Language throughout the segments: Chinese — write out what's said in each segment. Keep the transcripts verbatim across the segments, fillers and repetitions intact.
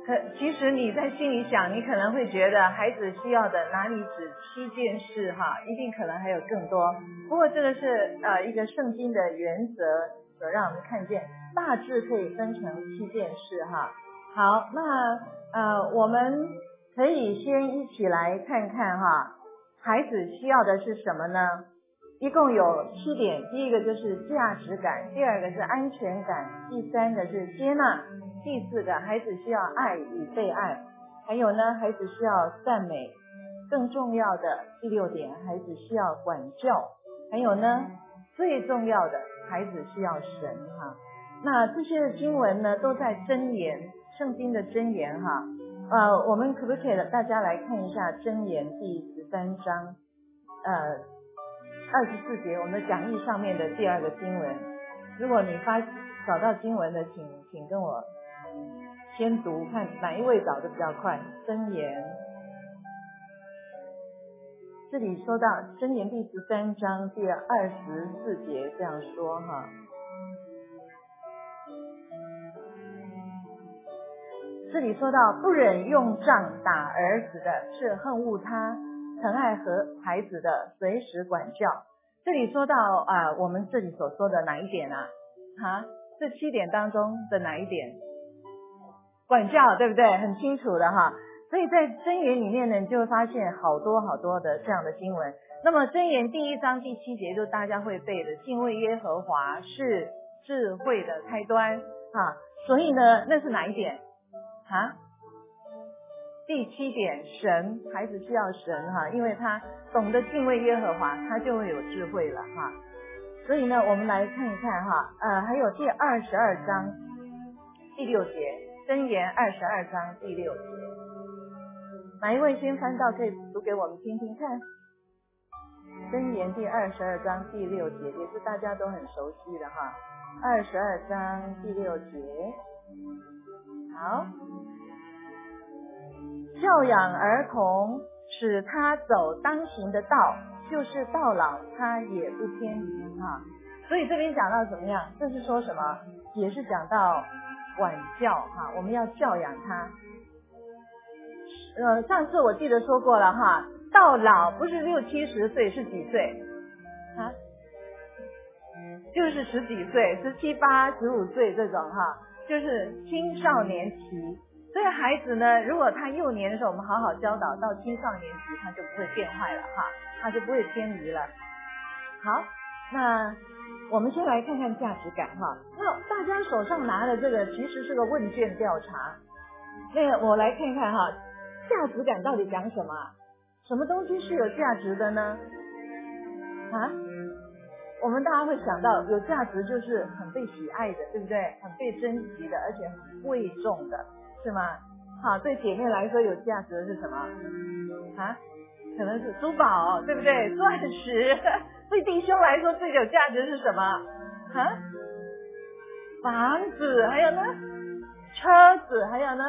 可其实你在心里想，你可能会觉得孩子需要的哪里只七件事哈，一定可能还有更多。不过这个是呃一个圣经的原则，所让我们看见大致可以分成七件事哈。好，那呃我们可以先一起来看看哈，孩子需要的是什么呢？一共有七点，第一个就是价值感，第二个是安全感，第三个是接纳，第四个孩子需要爱与被爱，还有呢孩子需要赞美，更重要的第六点，孩子需要管教，还有呢最重要的孩子需要神哈。那这些经文呢都在箴言，圣经的箴言哈。呃，我们可不可以大家来看一下箴言第十三章呃二十四节，我们的讲义上面的第二个经文。如果你发找到经文的，请请跟我先读，看哪一位找的比较快。箴言，这里说到箴言第十三章第二十四节这样说哈。这里说到，不忍用杖打儿子的是恨恶他，疼爱和孩子的随时管教。这里说到啊、呃，我们这里所说的哪一点啊？哈，这七点当中的哪一点？管教，对不对？很清楚的哈。所以在箴言里面呢，你就会发现好多好多的这样的经文。那么箴言第一章第七节，就大家会背的，敬畏耶和华是智慧的开端啊。所以呢，那是哪一点？啊，第七点，神，孩子需要神哈，因为他懂得敬畏耶和华，他就会有智慧了哈。所以呢，我们来看一看哈，呃，还有第二十二章第六节，箴言二十二章第六节，哪一位先翻到可以读给我们听听看？箴言第二十二章第六节，也是大家都很熟悉的哈。二十二章第六节，好。教养儿童，使他走当行的道，就是到老他也不偏离啊。所以这边讲到怎么样？这是说什么？也是讲到管教哈，我们要教养他。呃，上次我记得说过了哈，到老不是六七十岁，是几岁啊？就是十几岁，十七八、十五岁这种哈，就是青少年期。所以孩子呢，如果他幼年的时候我们好好教导，到青少年期他就不会变坏了哈，他就不会偏离了。好，那我们先来看看价值感哈。那大家手上拿的这个其实是个问卷调查，那个我来看看哈，价值感到底讲什么？什么东西是有价值的呢？啊？我们大家会想到有价值就是很被喜爱的，对不对？很被珍惜的，而且很贵重的，是吗？好，对姐妹来说有价值的是什么啊？可能是珠宝，对不对？钻石。对弟兄来说最有价值是什么啊？房子，还有呢车子，还有呢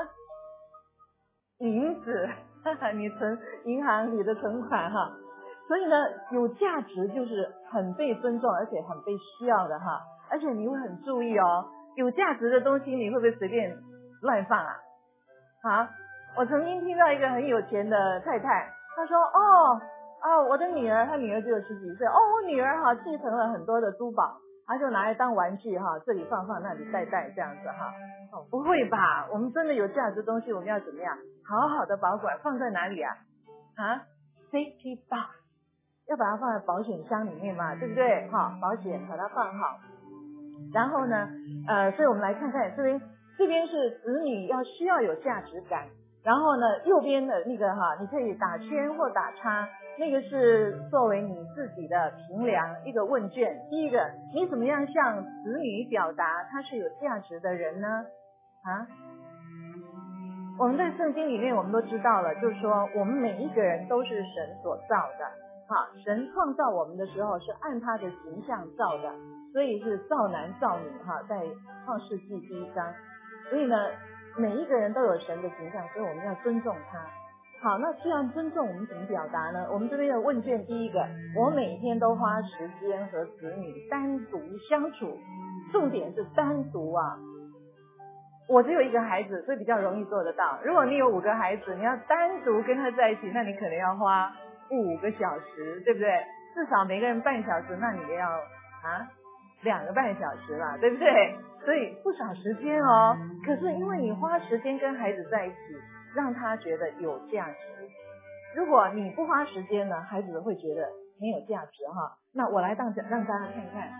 银子，你存银行里的存款哈。所以呢，有价值就是很被尊重，而且很被需要的哈。而且你会很注意哦，有价值的东西你会不会随便乱放啊？好，我曾经听到一个很有钱的太太，她说哦哦，我的女儿，她女儿只有十几岁，哦，我女儿哈继承了很多的珠宝，她就拿来当玩具哈，这里放放，那里带带这样子哈。哦，不会吧？我们真的有价值的东西，我们要怎么样？好好的保管，放在哪里啊？啊 ，safety box。要把它放在保险箱里面嘛，对不对？哈，保险把它放好。然后呢，呃，所以我们来看看这边，这边是子女要需要有价值感。然后呢，右边的那个哈，你可以打圈或打叉，那个是作为你自己的评量一个问卷。第一个，你怎么样向子女表达他是有价值的人呢？啊？我们在圣经里面我们都知道了，就是说我们每一个人都是神所造的。好，神创造我们的时候是按他的形象造的，所以是造男造女哈，在创世纪第一章。所以呢，每一个人都有神的形象，所以我们要尊重他。好，那这样尊重我们怎么表达呢？我们这边的问卷第一个，我每天都花时间和子女单独相处，重点是单独啊。 我只有一个孩子，所以比较容易做得到。如果你有五个孩子，你要单独跟他在一起，那你可能要花五个小时，对不对？至少每个人半小时，那你也要啊两个半小时啦，对不对？所以不少时间哦。可是因为你花时间跟孩子在一起，让他觉得有价值。如果你不花时间呢，孩子会觉得没有价值哈。那我来让让大家看看，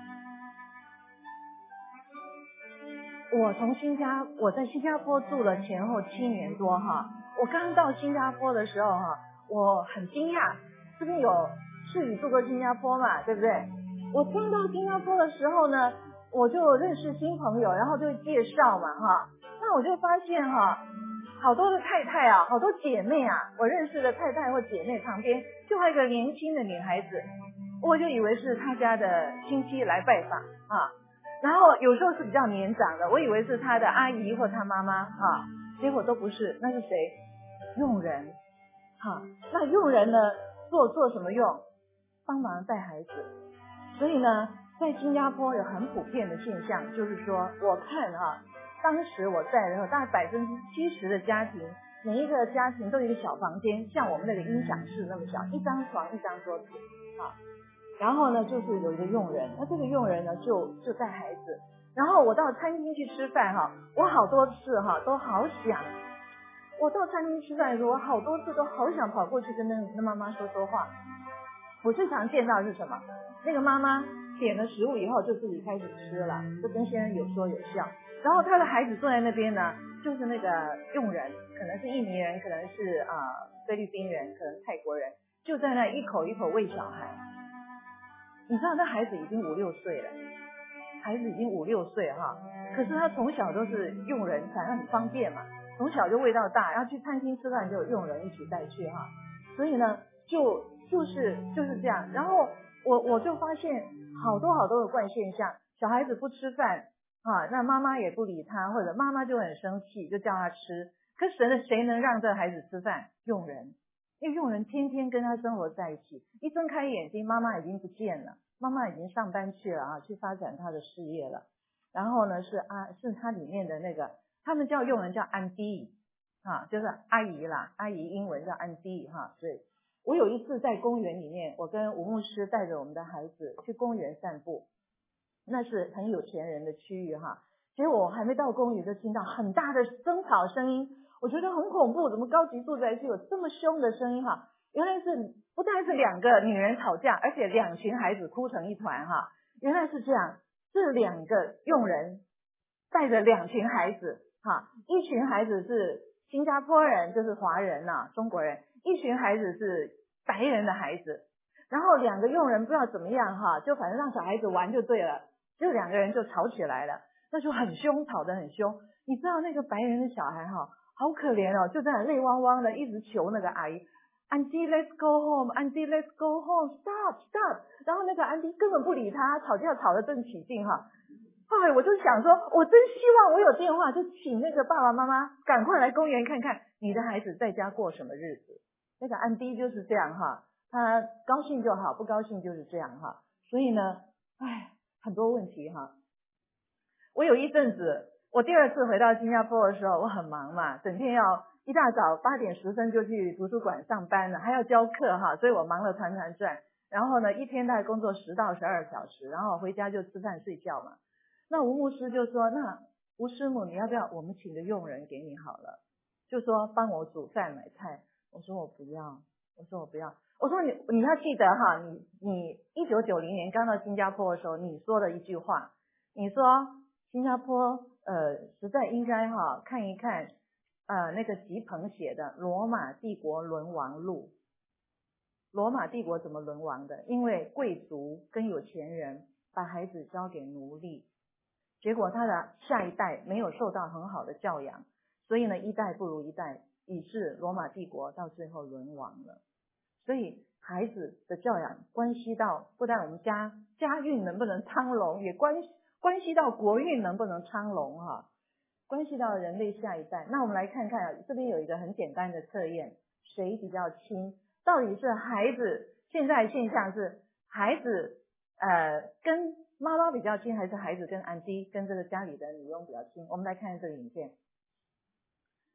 我从新加我在新加坡住了前后七年多哈。我刚到新加坡的时候哈，我很惊讶，这边有世宇住过新加坡嘛，对不对？我刚到新加坡的时候呢，我就认识新朋友，然后就介绍嘛哈。那我就发现哈，好多的太太啊，好多姐妹啊，我认识的太太或姐妹旁边就还有一个年轻的女孩子，我就以为是她家的亲戚来拜访啊。然后有时候是比较年长的，我以为是她的阿姨或她妈妈啊，结果都不是，那是谁？佣人。哈、啊，那佣人呢，做做什么用？帮忙带孩子。所以呢，在新加坡有很普遍的现象，就是说，我看啊，当时我在的时候，大概百分之七十的家庭，每一个家庭都有一个小房间，像我们那个音响室那么小，一张床一张桌子啊。然后呢，就是有一个佣人，那这个佣人呢，就就带孩子。然后我到餐厅去吃饭哈，我好多次哈都好想，我到餐厅吃饭的时候，我好多次都好想跑过去跟那那妈妈说说话。我最常见到的是什么？那个妈妈点了食物以后就自己开始吃了，就跟先生有说有笑。然后她的孩子坐在那边呢，就是那个佣人，可能是印尼人，可能是啊、呃、菲律宾人，可能泰国人，就在那一口一口喂小孩。你知道那孩子已经五六岁了，孩子已经五六岁哈，可是他从小都是佣人，反正很方便嘛，从小就喂到大，然后去餐厅吃饭就有佣人一起带去哈，所以呢，就就是就是这样。然后我我就发现好多好多的怪现象，小孩子不吃饭啊，那妈妈也不理他，或者妈妈就很生气，就叫他吃。可谁呢？谁能让这个孩子吃饭？佣人。因为佣人天天跟他生活在一起，一睁开眼睛，妈妈已经不见了，妈妈已经上班去了啊，去发展她的事业了。然后呢，是啊，是他里面的那个，他们叫佣人叫安迪啊，就是阿姨啦，阿姨英文叫安迪哈。所以我有一次在公园里面，我跟吴牧师带着我们的孩子去公园散步，那是很有钱人的区域哈。结果我还没到公园就听到很大的争吵声音。我觉得很恐怖，怎么高级住宅区有这么凶的声音哈？原来是不但是两个女人吵架，而且两群孩子哭成一团哈。原来是这样，这两个佣人带着两群孩子哈，一群孩子是新加坡人，就是华人呐、啊，中国人；一群孩子是白人的孩子。然后两个佣人不知道怎么样哈，就反正让小孩子玩就对了，就两个人就吵起来了，那就很凶，吵得很凶。你知道那个白人的小孩哈？好可怜哦，就在那泪汪汪的，一直求那个阿姨 ，Auntie let's go home，Auntie let's go home，stop stop。然后那个 Auntie 根本不理他，吵架吵得正起劲哈。后来我就想说，我真希望我有电话，就请那个爸爸妈妈赶快来公园看看你的孩子在家过什么日子。那个 Auntie 就是这样哈，他高兴就好，不高兴就是这样哈。所以呢，唉，很多问题哈。我有一阵子。我第二次回到新加坡的时候，我很忙嘛，整天要一大早八点十分就去图书馆上班了，还要教课哈，所以我忙得团团转。然后呢，一天大概工作十到十二小时，然后回家就吃饭睡觉嘛。那吴牧师就说：“那吴师母，你要不要我们请个佣人给你好了？就说帮我煮饭买菜。”我说我不要，我说我不要。我说你你要记得哈，你你一九九零年刚到新加坡的时候，你说的一句话，你说新加坡。呃，实在应该哈看一看，呃，那个吉朋写的《罗马帝国沦亡录》。罗马帝国怎么沦亡的？因为贵族跟有钱人把孩子交给奴隶，结果他的下一代没有受到很好的教养，所以呢，一代不如一代，以致罗马帝国到最后沦亡了。所以孩子的教养关系到不但我们家家运能不能昌隆，也关系。关系到国运能不能昌隆哈，关系到人类下一代。那我们来看看啊，这边有一个很简单的测验，谁比较亲？到底是孩子？现在现象是孩子呃跟妈妈比较亲，还是孩子跟安迪跟这个家里的女佣比较亲？我们来看这个影片。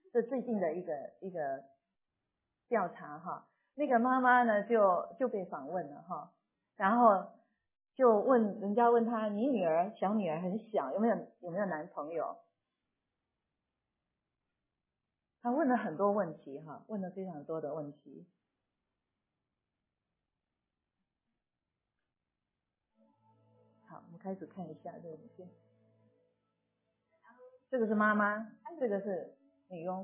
这最近的一个一个调查哈，那个妈妈呢就就被访问了哈，然后就问人家问她，你女儿小女儿很小，有没有有没有男朋友？他问了很多问题哈，问了非常多的问题。好，我们开始看一下这个影片。这个是妈妈，这个是女佣。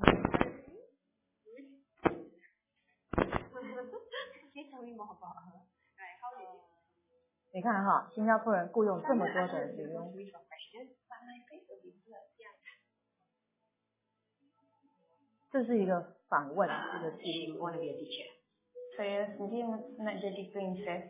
你看哈，新加坡人雇佣这么多的女佣。这是一个访问，这个记录。 Saya sendiri nak jadi princess.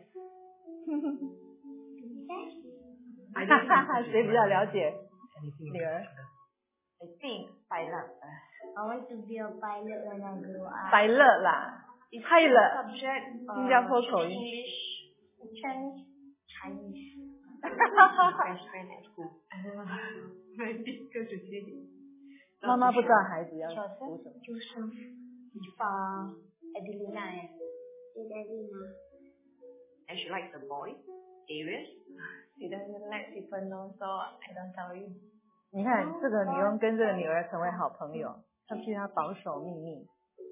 谁比较了解女儿 I think pilot. I want to be a pilot when I grow up. ？pilot 啦 ，pilot， Subject 新加坡口音。 English, Chinese, Chinese. French, French at school. Very difficult to say. 妈妈不知道孩子要读什么。 Joseph. Ifa, Adelina, Adelina. and she likes a boy. Arius. She doesn't let people know, so I don't tell you. 你看这个女佣跟这个女儿成为好朋友，她替她保守秘密。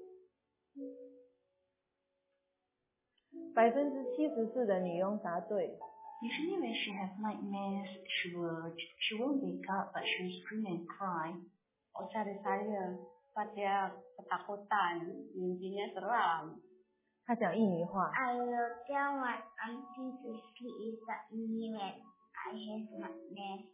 百分之七十四的女佣答对。 Usually when she has nightmares, she will she won't wake up, but she will scream and cry. Oh, cari saya. Pada ketakutan, mimpinya seram. 她讲印尼话。 I will tell my auntie to sleep without me when I have nightmares.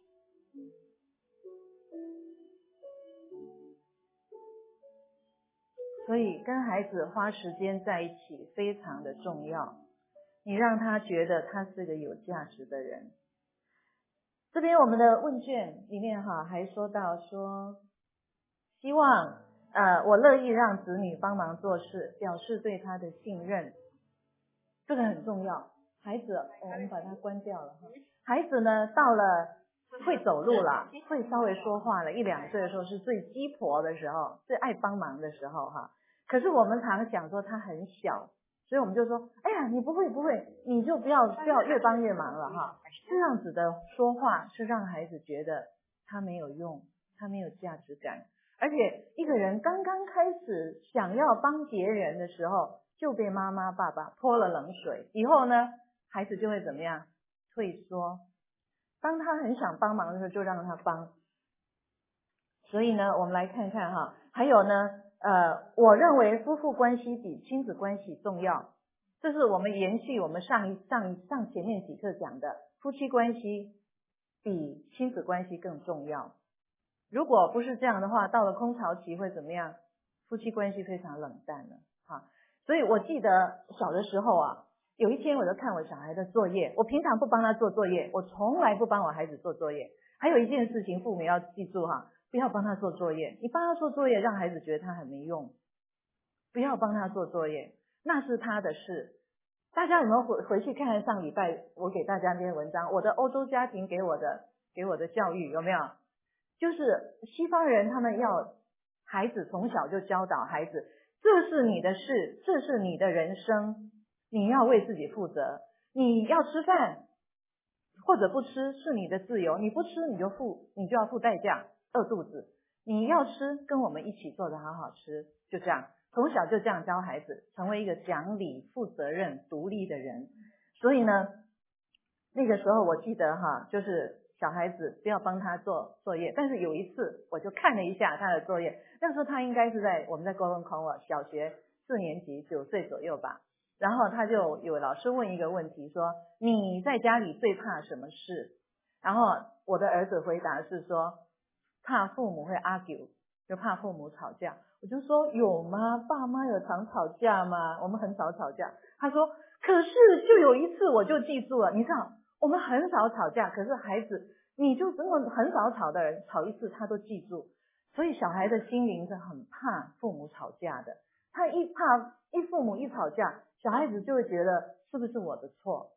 所以跟孩子花时间在一起非常的重要，你让他觉得他是个有价值的人。这边我们的问卷里面哈还说到说，希望呃我乐意让子女帮忙做事，表示对他的信任，这个很重要。孩子，哦、我们把它关掉了哈。孩子呢到了会走路了，会稍微说话了，一两岁的时候是最鸡婆的时候，最爱帮忙的时候哈。可是我们常讲说他很小，所以我们就说，哎呀，你不会不会，你就不要不要越帮越忙了哈。这样子的说话是让孩子觉得他没有用，他没有价值感。而且一个人刚刚开始想要帮别人的时候，就被妈妈爸爸泼了冷水，以后呢，孩子就会怎么样？退缩。当他很想帮忙的时候，就让他帮。所以呢，我们来看看哈，还有呢，呃，我认为夫妇关系比亲子关系重要，这是我们延续我们上一上一上前面几课讲的，夫妻关系比亲子关系更重要。如果不是这样的话，到了空巢期会怎么样？夫妻关系非常冷淡了哈。所以我记得小的时候啊，有一天我就看我小孩的作业，我平常不帮他做作业，我从来不帮我孩子做作业。还有一件事情，父母要记住哈，不要帮他做作业。你帮他做作业，让孩子觉得他很没用，不要帮他做作业，那是他的事。大家有没有回回去看上礼拜我给大家那篇文章，我的欧洲家庭给我的给我的教育有没有？就是西方人他们要孩子从小就教导孩子，这是你的事，这是你的人生，你要为自己负责。你要吃饭或者不吃是你的自由，你不吃你就付你就要付代价，饿肚子。你要吃跟我们一起做的好好吃，就这样，从小就这样教孩子，成为一个讲理、负责任、独立的人。所以呢，那个时候我记得哈，就是小孩子不要帮他做作业，但是有一次我就看了一下他的作业，那时候他应该是在我们在 Golden Cornwall 小学四年级，九岁左右吧。然后他就有老师问一个问题说，你在家里最怕什么事？然后我的儿子回答是说，怕父母会 argue， 就怕父母吵架。我就说有吗？爸妈有常吵架吗？我们很少吵架。他说可是就有一次我就记住了，你知道我们很少吵架，可是孩子你就这么很少吵的人，吵一次他都记住。所以小孩的心灵是很怕父母吵架的，他一怕一父母一吵架，小孩子就会觉得是不是我的错？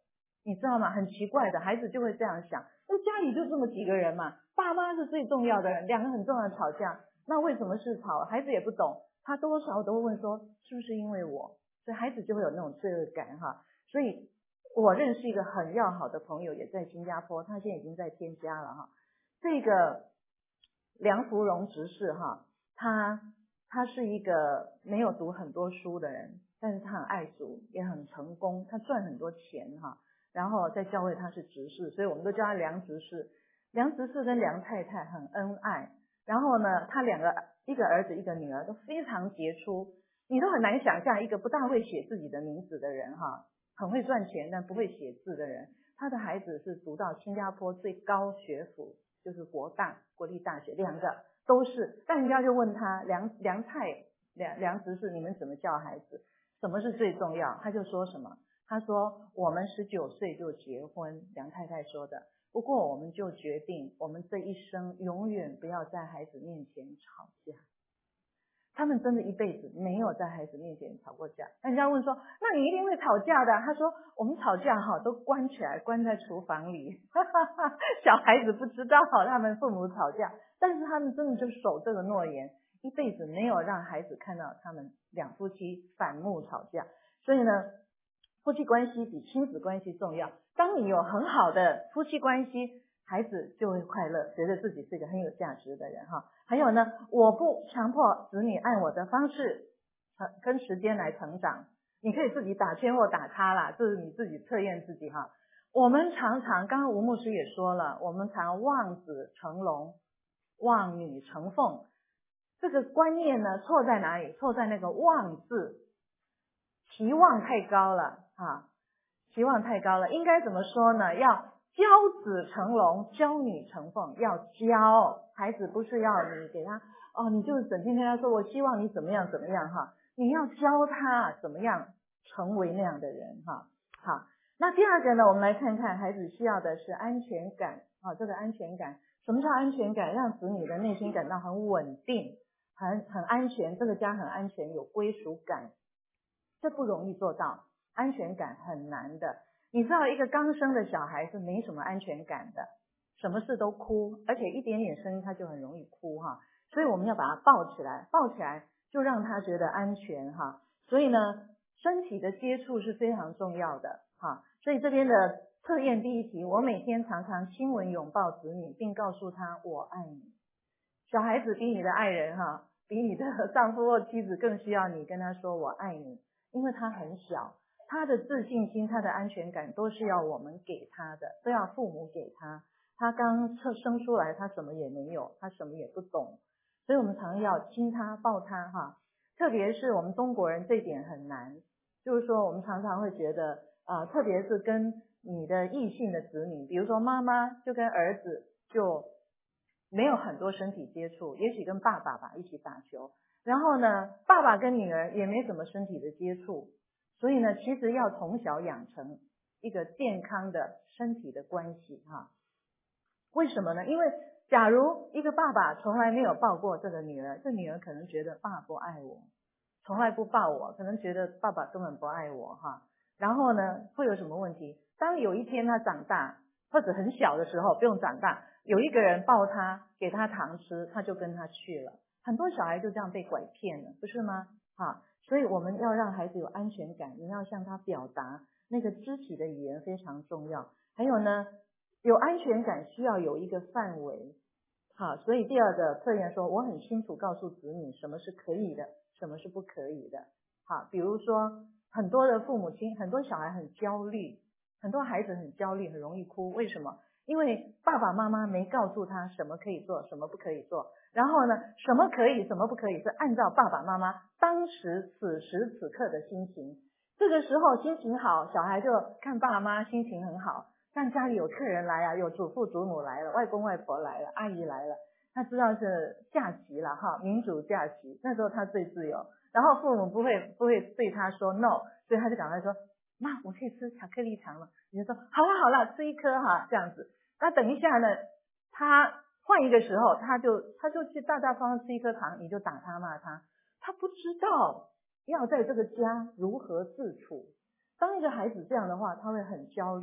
你知道吗？很奇怪的，孩子就会这样想，那家里就这么几个人嘛，爸妈是最重要的人，两个很重要的吵架，那为什么是吵？孩子也不懂，他多少都会问说是不是因为我，所以孩子就会有那种罪恶感哈。所以我认识一个很要好的朋友，也在新加坡，他现在已经在天家了哈。这个梁福荣执事哈，他他是一个没有读很多书的人，但是他很爱主，也很成功，他赚很多钱哈。然后在教会他是执事，所以我们都叫他梁执事。梁执事跟梁太太很恩爱，然后呢，他两个一个儿子一个女儿都非常杰出，你都很难想象一个不大会写自己的名字的人哈，很会赚钱但不会写字的人。他的孩子是读到新加坡最高学府，就是国大国立大学，两个都是。但人家就问他梁梁太梁梁执事，你们怎么教孩子？什么是最重要？他就说什么？他说我们十九岁就结婚，梁太太说的。不过我们就决定，我们这一生永远不要在孩子面前吵架。他们真的一辈子没有在孩子面前吵过架。人家问说，那你一定会吵架的。他说我们吵架哈都关起来，关在厨房里，小孩子不知道他们父母吵架，但是他们真的就守这个诺言，一辈子没有让孩子看到他们两夫妻反目吵架。所以呢，夫妻关系比亲子关系重要。当你有很好的夫妻关系，孩子就会快乐，觉得自己是一个很有价值的人哈。还有呢，我不强迫子女按我的方式跟时间来成长，你可以自己打圈或打叉啦，这是你自己测验自己哈。我们常常，刚刚吴牧师也说了，我们常望子成龙，望女成凤，这个观念呢错在哪里？错在那个望字，期望太高了啊，期望太高了。应该怎么说呢？要教子成龙，教女成凤，要教孩子，不是要你给他哦，你就整天跟他说我希望你怎么样怎么样哈，你要教他怎么样成为那样的人哈。好，那第二个呢，我们来看看孩子需要的是安全感啊，这个安全感，什么叫安全感？让子女的内心感到很稳定，很很安全，这个家很安全，有归属感，这不容易做到，安全感很难的。你知道一个刚生的小孩是没什么安全感的，什么事都哭，而且一点点声音他就很容易哭哈。所以我们要把他抱起来，抱起来就让他觉得安全哈。所以呢，身体的接触是非常重要的哈。所以这边的测验第一题，我每天常常亲吻拥抱子女，并告诉他我爱你。小孩子比你的爱人哈，比你的丈夫或妻子更需要你跟他说我爱你，因为他很小。他的自信心，他的安全感都是要我们给他的，都要父母给他。他刚生出来，他什么也没有，他什么也不懂，所以我们常要亲他抱他哈。特别是我们中国人这一点很难，就是说我们常常会觉得啊、呃，特别是跟你的异性的子女，比如说妈妈就跟儿子就没有很多身体接触，也许跟爸爸吧一起打球，然后呢爸爸跟女儿也没什么身体的接触。所以呢，其实要从小养成一个健康的身体的关系哈。为什么呢？因为假如一个爸爸从来没有抱过这个女儿，这女儿可能觉得爸不爱我，从来不抱我，可能觉得爸爸根本不爱我哈。然后呢，会有什么问题？当有一天他长大，或者很小的时候，不用长大，有一个人抱他，给他糖吃，他就跟他去了。很多小孩就这样被拐骗了，不是吗？哈。所以我们要让孩子有安全感，你要向他表达，那个肢体的语言非常重要。还有呢，有安全感需要有一个范围。好，所以第二个测验说，我很清楚告诉子女什么是可以的，什么是不可以的。好，比如说很多的父母亲，很多小孩很焦虑，很多孩子很焦虑，很容易哭，为什么？因为爸爸妈妈没告诉他什么可以做，什么不可以做。然后呢，什么可以，什么不可以，是按照爸爸妈妈当时此时此刻的心情。这个时候心情好，小孩就看爸妈心情很好，看家里有客人来啊，有祖父祖母来了，外公外婆来了，阿姨来了，他知道是假期了哈，民主假期，那时候他最自由。然后父母不会不会对他说 no， 所以他就赶快说，妈，我可以吃巧克力糖了。你就说好了好了，吃一颗哈，这样子。那等一下呢，他换一个时候，他就他就去大大方方吃一颗糖，你就打他骂他，他不知道要在这个家如何自处。当一个孩子这样的话，他会很焦虑，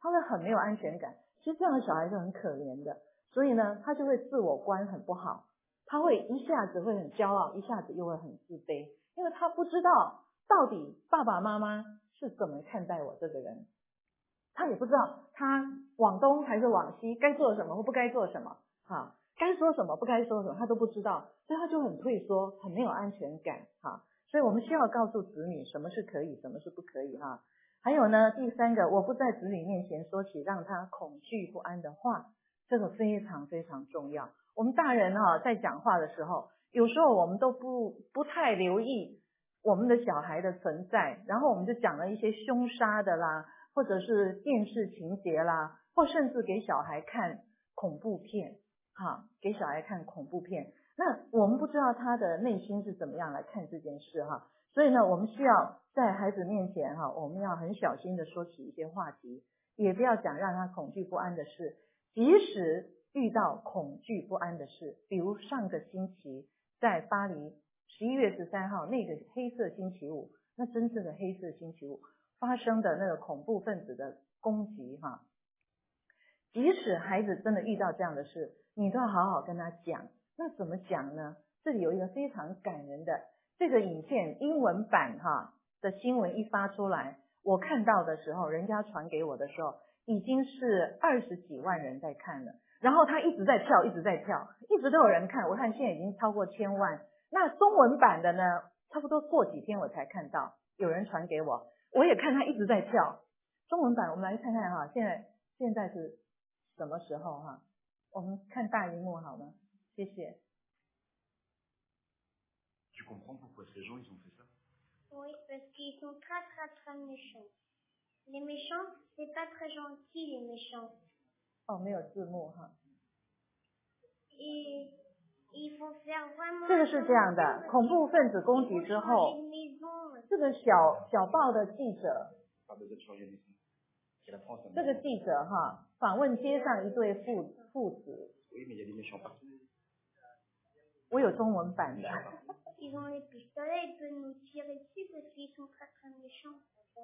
他会很没有安全感。其实这样的小孩是很可怜的，所以呢，他就会自我观很不好，他会一下子会很骄傲，一下子又会很自卑，因为他不知道到底爸爸妈妈是怎么看待我这个人，他也不知道他往东还是往西，该做什么或不该做什么，哈，该说什么不该说什么，他都不知道，所以他就很退缩，很没有安全感，哈。所以我们需要告诉子女什么是可以，什么是不可以，哈。还有呢，第三个，我不在子女面前说起让他恐惧不安的话，这个非常非常重要。我们大人哈、啊、在讲话的时候，有时候我们都不不太留意我们的小孩的存在，然后我们就讲了一些凶杀的啦，或者是电视情节啦，或甚至给小孩看恐怖片，哈，给小孩看恐怖片。那我们不知道他的内心是怎么样来看这件事哈，所以呢，我们需要在孩子面前哈，我们要很小心的说起一些话题，也不要讲让他恐惧不安的事。即使遇到恐惧不安的事，比如上个星期在巴黎十一月十三号那个黑色星期五，那真正的黑色星期五发生的那个恐怖分子的攻击哈，即使孩子真的遇到这样的事，你都要好好跟他讲。那怎么讲呢？这里有一个非常感人的这个影片英文版哈的新闻一发出来，我看到的时候，人家传给我的时候，已经是二十几万人在看了，然后他一直在跳，一直在跳，一直都有人看，我看现在已经超过千万。那中文版的呢，差不多过几天我才看到，有人传给我，我也看他一直在跳。中文版我们来看看哈，现在现在是什么时候哈？我们看大荧幕好吗？谢谢。 Tu comprends pourquoi ces gens ils ont fait ça? Oui, parce qu'ils sont très très très méchants. Les méchants, c'est pas très gentil les méchants. 哦，没有字幕哈。 Et il faut faire vraiment. 这个是这样的，恐怖分子攻击之后，这个小小报的记者，这个记者哈访问街上一对父父子。我有中文版的。 Ils ont les pistolets, ils peuvent nous tirer dessus parce qu'ils sont très très méchants.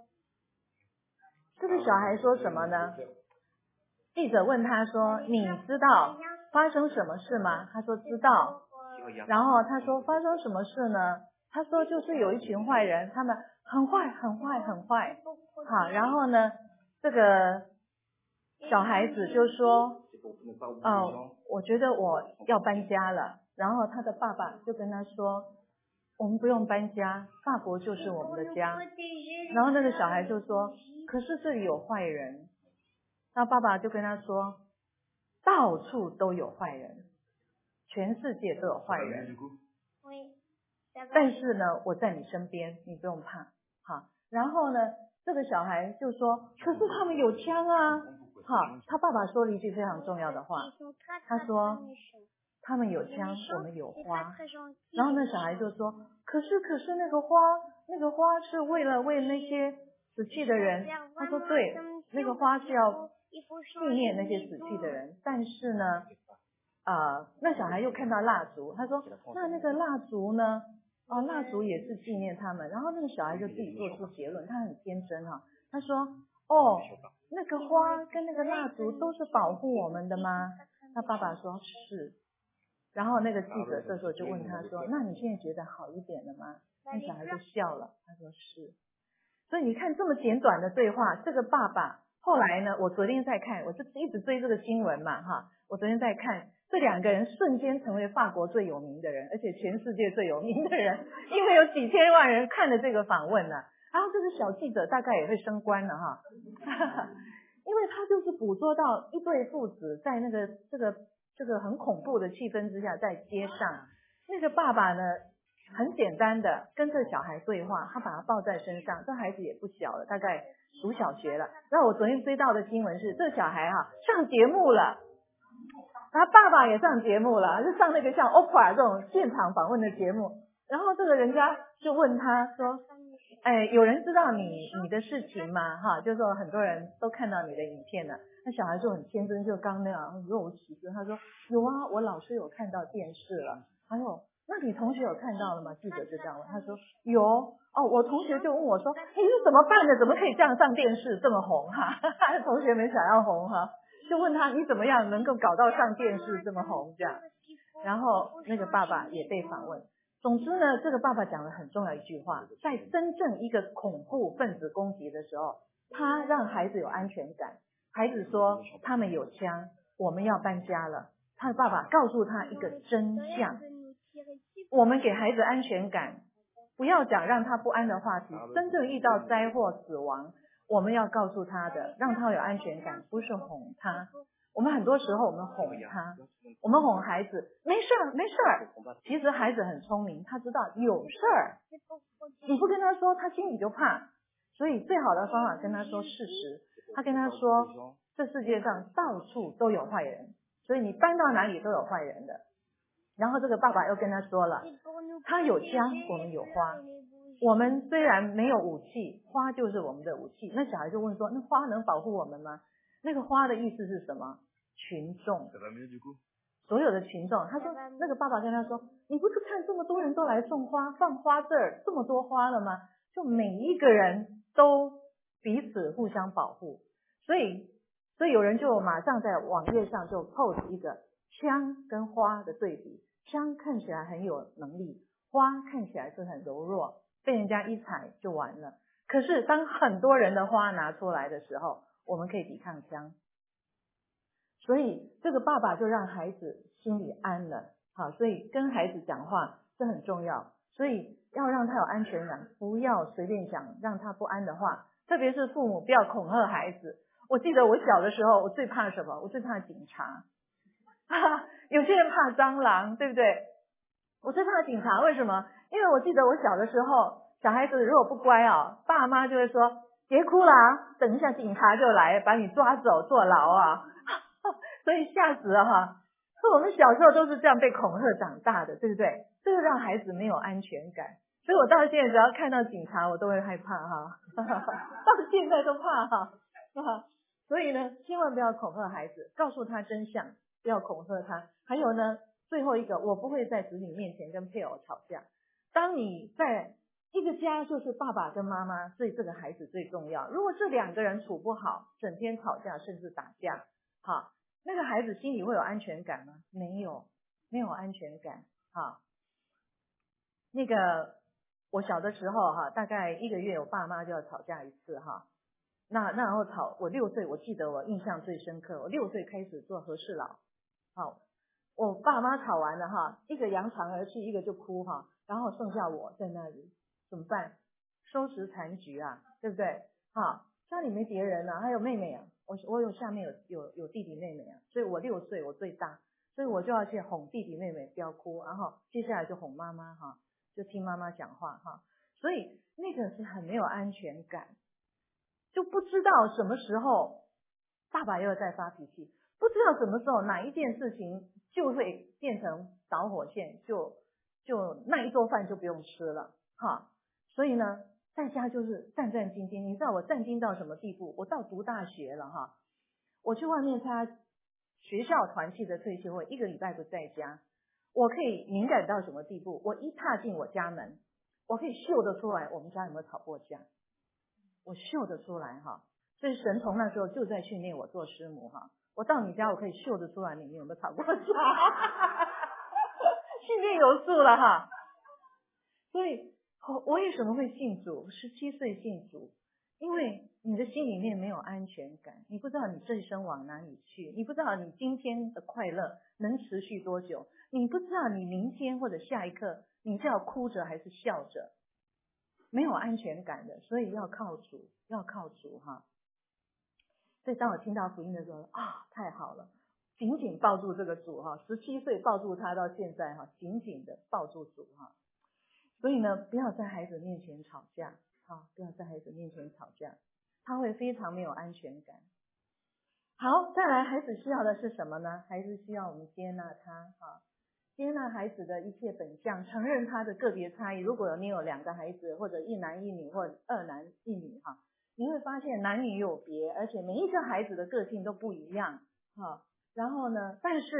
这个小孩说什么呢？记者问他说：“你知道发生什么事吗？”他说：“知道。”然后他说：“发生什么事呢？”他说：“就是有一群坏人，他们很坏，很坏，很坏。”好，然后呢，这个小孩子就说：“哦，我觉得我要搬家了。”然后他的爸爸就跟他说：“我们不用搬家，法国就是我们的家。”然后那个小孩就说：“可是这里有坏人。”他爸爸就跟他说：“到处都有坏人，全世界都有坏人。但是呢，我在你身边，你不用怕。”好，然后呢，这个小孩就说：“可是他们有枪啊！”好，他爸爸说了一句非常重要的话，他说：“他们有枪，我们有花。”然后那小孩就说：“可是，可是那个花，那个花是为了为那些死去的人。”他说：“对，那个花是要纪念那些死去的人。但是呢，啊、呃，那小孩又看到蜡烛，他说：那那个蜡烛呢？哦，蜡烛也是纪念他们。然后那个小孩就自己做出结论，他很天真哈、哦，他说：哦，那个花跟那个蜡烛都是保护我们的吗？他爸爸说是。然后那个记者这时候就问他说：那你现在觉得好一点了吗？那小孩就笑了，他说是。所以你看这么简短的对话，这个爸爸后来呢，我昨天在看，我就一直追这个新闻嘛哈，我昨天在看这两个人瞬间成为法国最有名的人，而且全世界最有名的人，因为有几千万人看了这个访问呢、啊。然后这个小记者大概也会升官了哈，因为他就是捕捉到一对父子在那个这个这个很恐怖的气氛之下，在街上，那个爸爸呢很简单的跟这小孩对话，他把他抱在身上，这孩子也不小了，大概读小学了。那我昨天追到的新闻是，这小孩哈、啊、上节目了，他爸爸也上节目了，就上那个像 Oprah 这种现场访问的节目。然后这个人家就问他说：哎，有人知道你你的事情吗？哈，就是说很多人都看到你的影片了。那小孩就很天真，就刚那样若无其事，他说有啊，我老师有看到电视了。还有那你同学有看到了吗？记者就这样问，他说有哦，我同学就问我说，哎，你怎么办的？怎么可以这样上电视这么红哈？他的同学们想要红哈，就问他你怎么样能够搞到上电视这么红这样？然后那个爸爸也被访问。总之呢，这个爸爸讲了很重要一句话，在真正一个恐怖分子攻击的时候，他让孩子有安全感。孩子说他们有枪，我们要搬家了。他的爸爸告诉他一个真相，我们给孩子安全感，不要讲让他不安的话题。真正遇到灾祸死亡，我们要告诉他的，让他有安全感，不是哄他。我们很多时候我们哄他，我们哄孩子没事儿没事儿，其实孩子很聪明，他知道有事儿，你不跟他说他心里就怕。所以最好的方法跟他说事实，他跟他说这世界上到处都有坏人，所以你搬到哪里都有坏人的。然后这个爸爸又跟他说了，他有枪，我们有花，我们虽然没有武器，花就是我们的武器。那小孩就问说，那花能保护我们吗？那个花的意思是什么？群众，所有的群众。他说那个爸爸跟他说，你不是看这么多人都来送花放花这儿这么多花了吗？就每一个人都彼此互相保护。所以所以有人就马上在网页上就 post 一个枪跟花的对比，枪看起来很有能力，花看起来是很柔弱，被人家一踩就完了。可是当很多人的花拿出来的时候，我们可以抵抗枪。所以这个爸爸就让孩子心里安了。好，所以跟孩子讲话这很重要，所以要让他有安全感，不要随便讲让他不安的话，特别是父母不要恐吓孩子。我记得我小的时候，我最怕什么？我最怕警察。有些人怕蟑螂，对不对？我最怕警察，为什么？因为我记得我小的时候，小孩子如果不乖啊，爸妈就会说别哭啦，等一下警察就来把你抓走坐牢啊。所以吓死了哈！所以我们小时候都是这样被恐吓长大的，对不对？这个让孩子没有安全感。所以我到现在只要看到警察，我都会害怕哈，到现在都怕哈。所以呢，千万不要恐吓孩子，告诉他真相，不要恐吓他。还有呢，最后一个，我不会在子女面前跟配偶吵架。当你在一个家，就是爸爸跟妈妈，所以这个孩子最重要。如果这两个人处不好，整天吵架甚至打架，好，那个孩子心里会有安全感吗？没有，没有安全感。好，那个我小的时候哈，大概一个月我爸妈就要吵架一次哈。那那然后吵，我六岁，我记得我印象最深刻，我六岁开始做和事佬。好，我爸妈吵完了哈，一个扬长而去，一个就哭哈，然后剩下我在那里怎么办？收拾残局啊，对不对？好，家里没别人啊，还有妹妹啊。我我有下面有有有弟弟妹妹啊，所以我六岁我最大，所以我就要去哄弟弟妹妹不要哭，然后接下来就哄妈妈哈，就听妈妈讲话哈，所以那个是很没有安全感，就不知道什么时候爸爸又在发脾气，不知道什么时候哪一件事情就会变成导火线，就就那一桌饭就不用吃了哈，所以呢。在家就是战战兢兢，你知道我战兢到什么地步？我到读大学了哈，我去外面参加学校团契的退休会，一个礼拜不在家，我可以敏感到什么地步？我一踏进我家门，我可以嗅得出来我们家有没有吵过架，我嗅得出来哈。所以神从那时候就在训练我做师母哈，我到你家我可以嗅得出来你们有没有吵过架，训练有素了哈。所以我为什么会信主？十七岁信主，因为你的心里面没有安全感，你不知道你这一生往哪里去，你不知道你今天的快乐能持续多久，你不知道你明天或者下一刻你是要哭着还是笑着，没有安全感的，所以要靠主，要靠主哈。所以当我听到福音的时候啊，太好了，紧紧抱住这个主哈，十七岁抱住他到现在哈，紧紧的抱住主哈。所以呢，不要在孩子面前吵架，好，不要在孩子面前吵架，他会非常没有安全感。好，再来，孩子需要的是什么呢？孩子需要我们接纳他，哈，接纳孩子的一切本相，承认他的个别差异。如果你有两个孩子，或者一男一女，或者二男一女，哈，你会发现男女有别，而且每一个孩子的个性都不一样，哈。然后呢，但是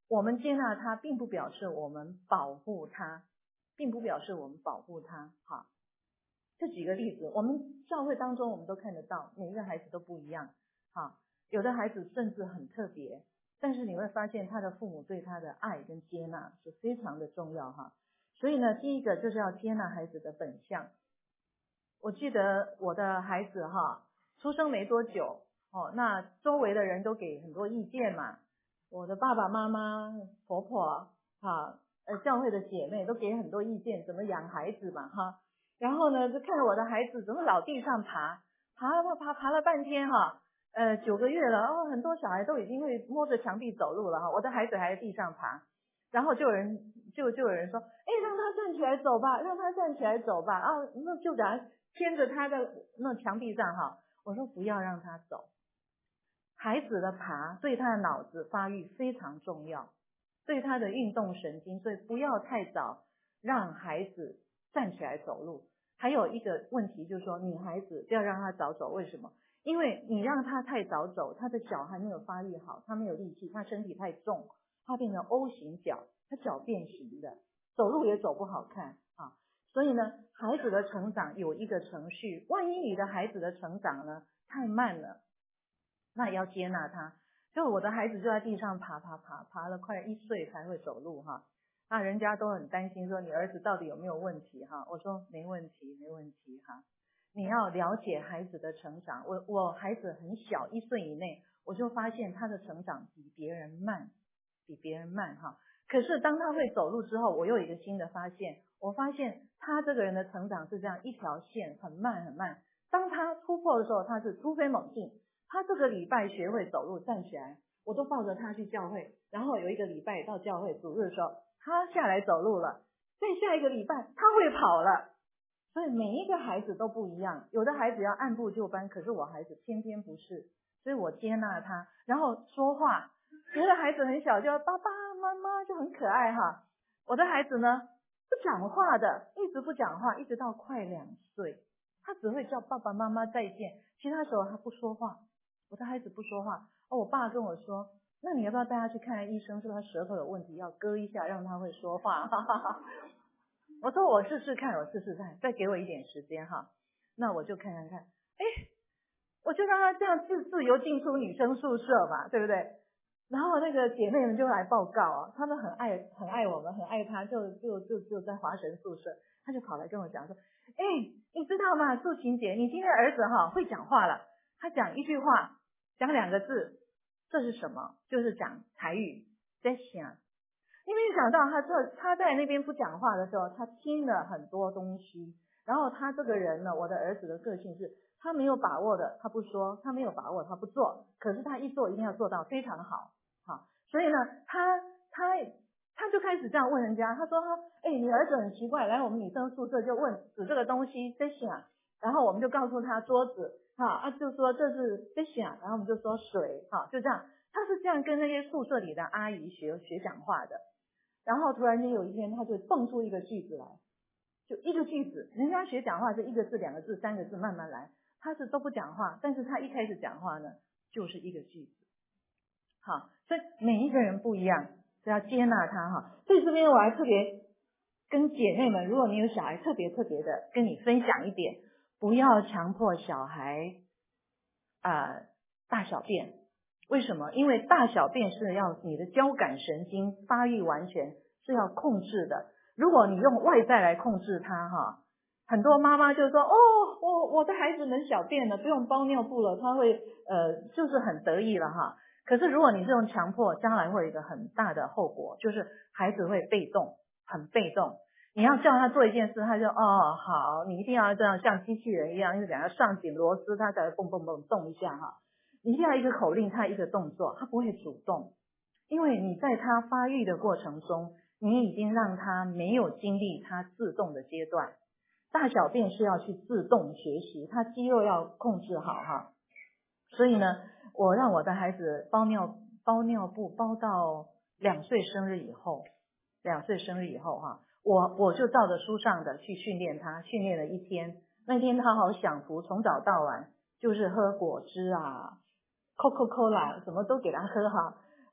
我们接纳他，并不表示我们保护他，并不表示我们保护他。好，这几个例子，我们教会当中我们都看得到，每一个孩子都不一样。好，有的孩子甚至很特别，但是你会发现他的父母对他的爱跟接纳是非常的重要哈。所以呢，第一个就是要接纳孩子的本相。我记得我的孩子哈，出生没多久哦，那周围的人都给很多意见嘛，我的爸爸妈妈、婆婆哈，呃，教会的姐妹都给很多意见，怎么养孩子嘛哈。然后呢，就看着我的孩子怎么老地上爬，爬爬爬爬了半天哈，呃，九个月了哦，很多小孩都已经会摸着墙壁走路了哈，我的孩子还在地上爬。然后就有人就就有人说，哎，让他站起来走吧，让他站起来走吧，啊，那就给他牵着他的那墙壁上哈。我说不要让他走，孩子的爬对他的脑子发育非常重要，对他的运动神经，所以不要太早让孩子站起来走路。还有一个问题就是说，女孩子不要让她早走，为什么？因为你让她太早走，她的脚还没有发育好，她没有力气，她身体太重，她变成 O 型脚，她脚变形的，走路也走不好看啊。所以呢，孩子的成长有一个程序，万一你的孩子的成长呢太慢了，那也要接纳他。就我的孩子就在地上爬爬爬，爬了快一岁才会走路哈。那人家都很担心说你儿子到底有没有问题哈？我说没问题，没问题哈。你要了解孩子的成长，我我孩子很小，一岁以内，我就发现他的成长比别人慢，比别人慢哈。可是当他会走路之后，我又有一个新的发现，我发现他这个人的成长是这样一条线，很慢很慢。当他突破的时候，他是突飞猛进。他这个礼拜学会走路站起来，我都抱着他去教会，然后有一个礼拜到教会主日的时候，他下来走路了，再下一个礼拜他会跑了。所以每一个孩子都不一样，有的孩子要按部就班，可是我孩子偏偏不是，所以我接纳他。然后说话，别的孩子很小就要爸爸妈妈，就很可爱哈。我的孩子呢不讲话的，一直不讲话，一直到快两岁，他只会叫爸爸妈妈再见，其他时候他不说话。我的孩子不说话，哦，我爸跟我说，那你要不要带他去看医生，是不是他舌头有问题，要割一下让他会说话。我说我试试看，我试试看，再给我一点时间哈。那我就看看看，哎，我就让他这样自自由进出女生宿舍嘛，对不对？然后那个姐妹们就来报告啊，她们很爱很爱我们，很爱他，就就就就在华神宿舍，他就跑来跟我讲说，哎，你知道吗，素琴姐，你今天儿子哈会讲话了，他讲一句话，讲两个字，这是什么？就是讲台语，在想。你没有想到他这他在那边不讲话的时候，他听了很多东西。然后他这个人呢，我的儿子的个性是，他没有把握的他不说，他没有把握他不做，可是他一做一定要做到非常好，好，所以呢，他他他就开始这样问人家，他说他，哎，你儿子很奇怪，来我们女生宿舍就问指这个东西在想，然后我们就告诉他桌子，哈啊就说这是在想，然后我们就说水，哈，就这样，他是这样跟那些宿舍里的阿姨学学讲话的。然后突然间有一天，他就蹦出一个句子来，就一个句子。人家学讲话是一个字、两个字、三个字慢慢来，他是都不讲话，但是他一开始讲话呢，就是一个句子。好，所以每一个人不一样，所以要接纳他哈。所以这边我还特别跟姐妹们，如果你有小孩，特别特别的跟你分享一点，不要强迫小孩啊、呃、大小便。为什么？因为大小便是要你的交感神经发育完全，是要控制的。如果你用外在来控制它哈，很多妈妈就说哦，我我的孩子能小便了，不用包尿布了，他会呃就是很得意了哈。可是如果你这种强迫，将来会有一个很大的后果，就是孩子会被动，很被动。你要叫他做一件事，他就哦好，你一定要这样像机器人一样，一直给他上紧螺丝，他才会蹦蹦蹦动一下哈。你一定要一个口令，他一个动作，他不会主动，因为你在他发育的过程中，你已经让他没有经历他自动的阶段。大小便是要去自动学习，他肌肉要控制好哈。所以呢，我让我的孩子包尿包尿布包到两岁生日以后，两岁生日以后哈，我我就照着书上的去训练他，训练了一天。那天他好享福，从早到晚就是喝果汁啊。Coca-Cola 什么都给他喝哈，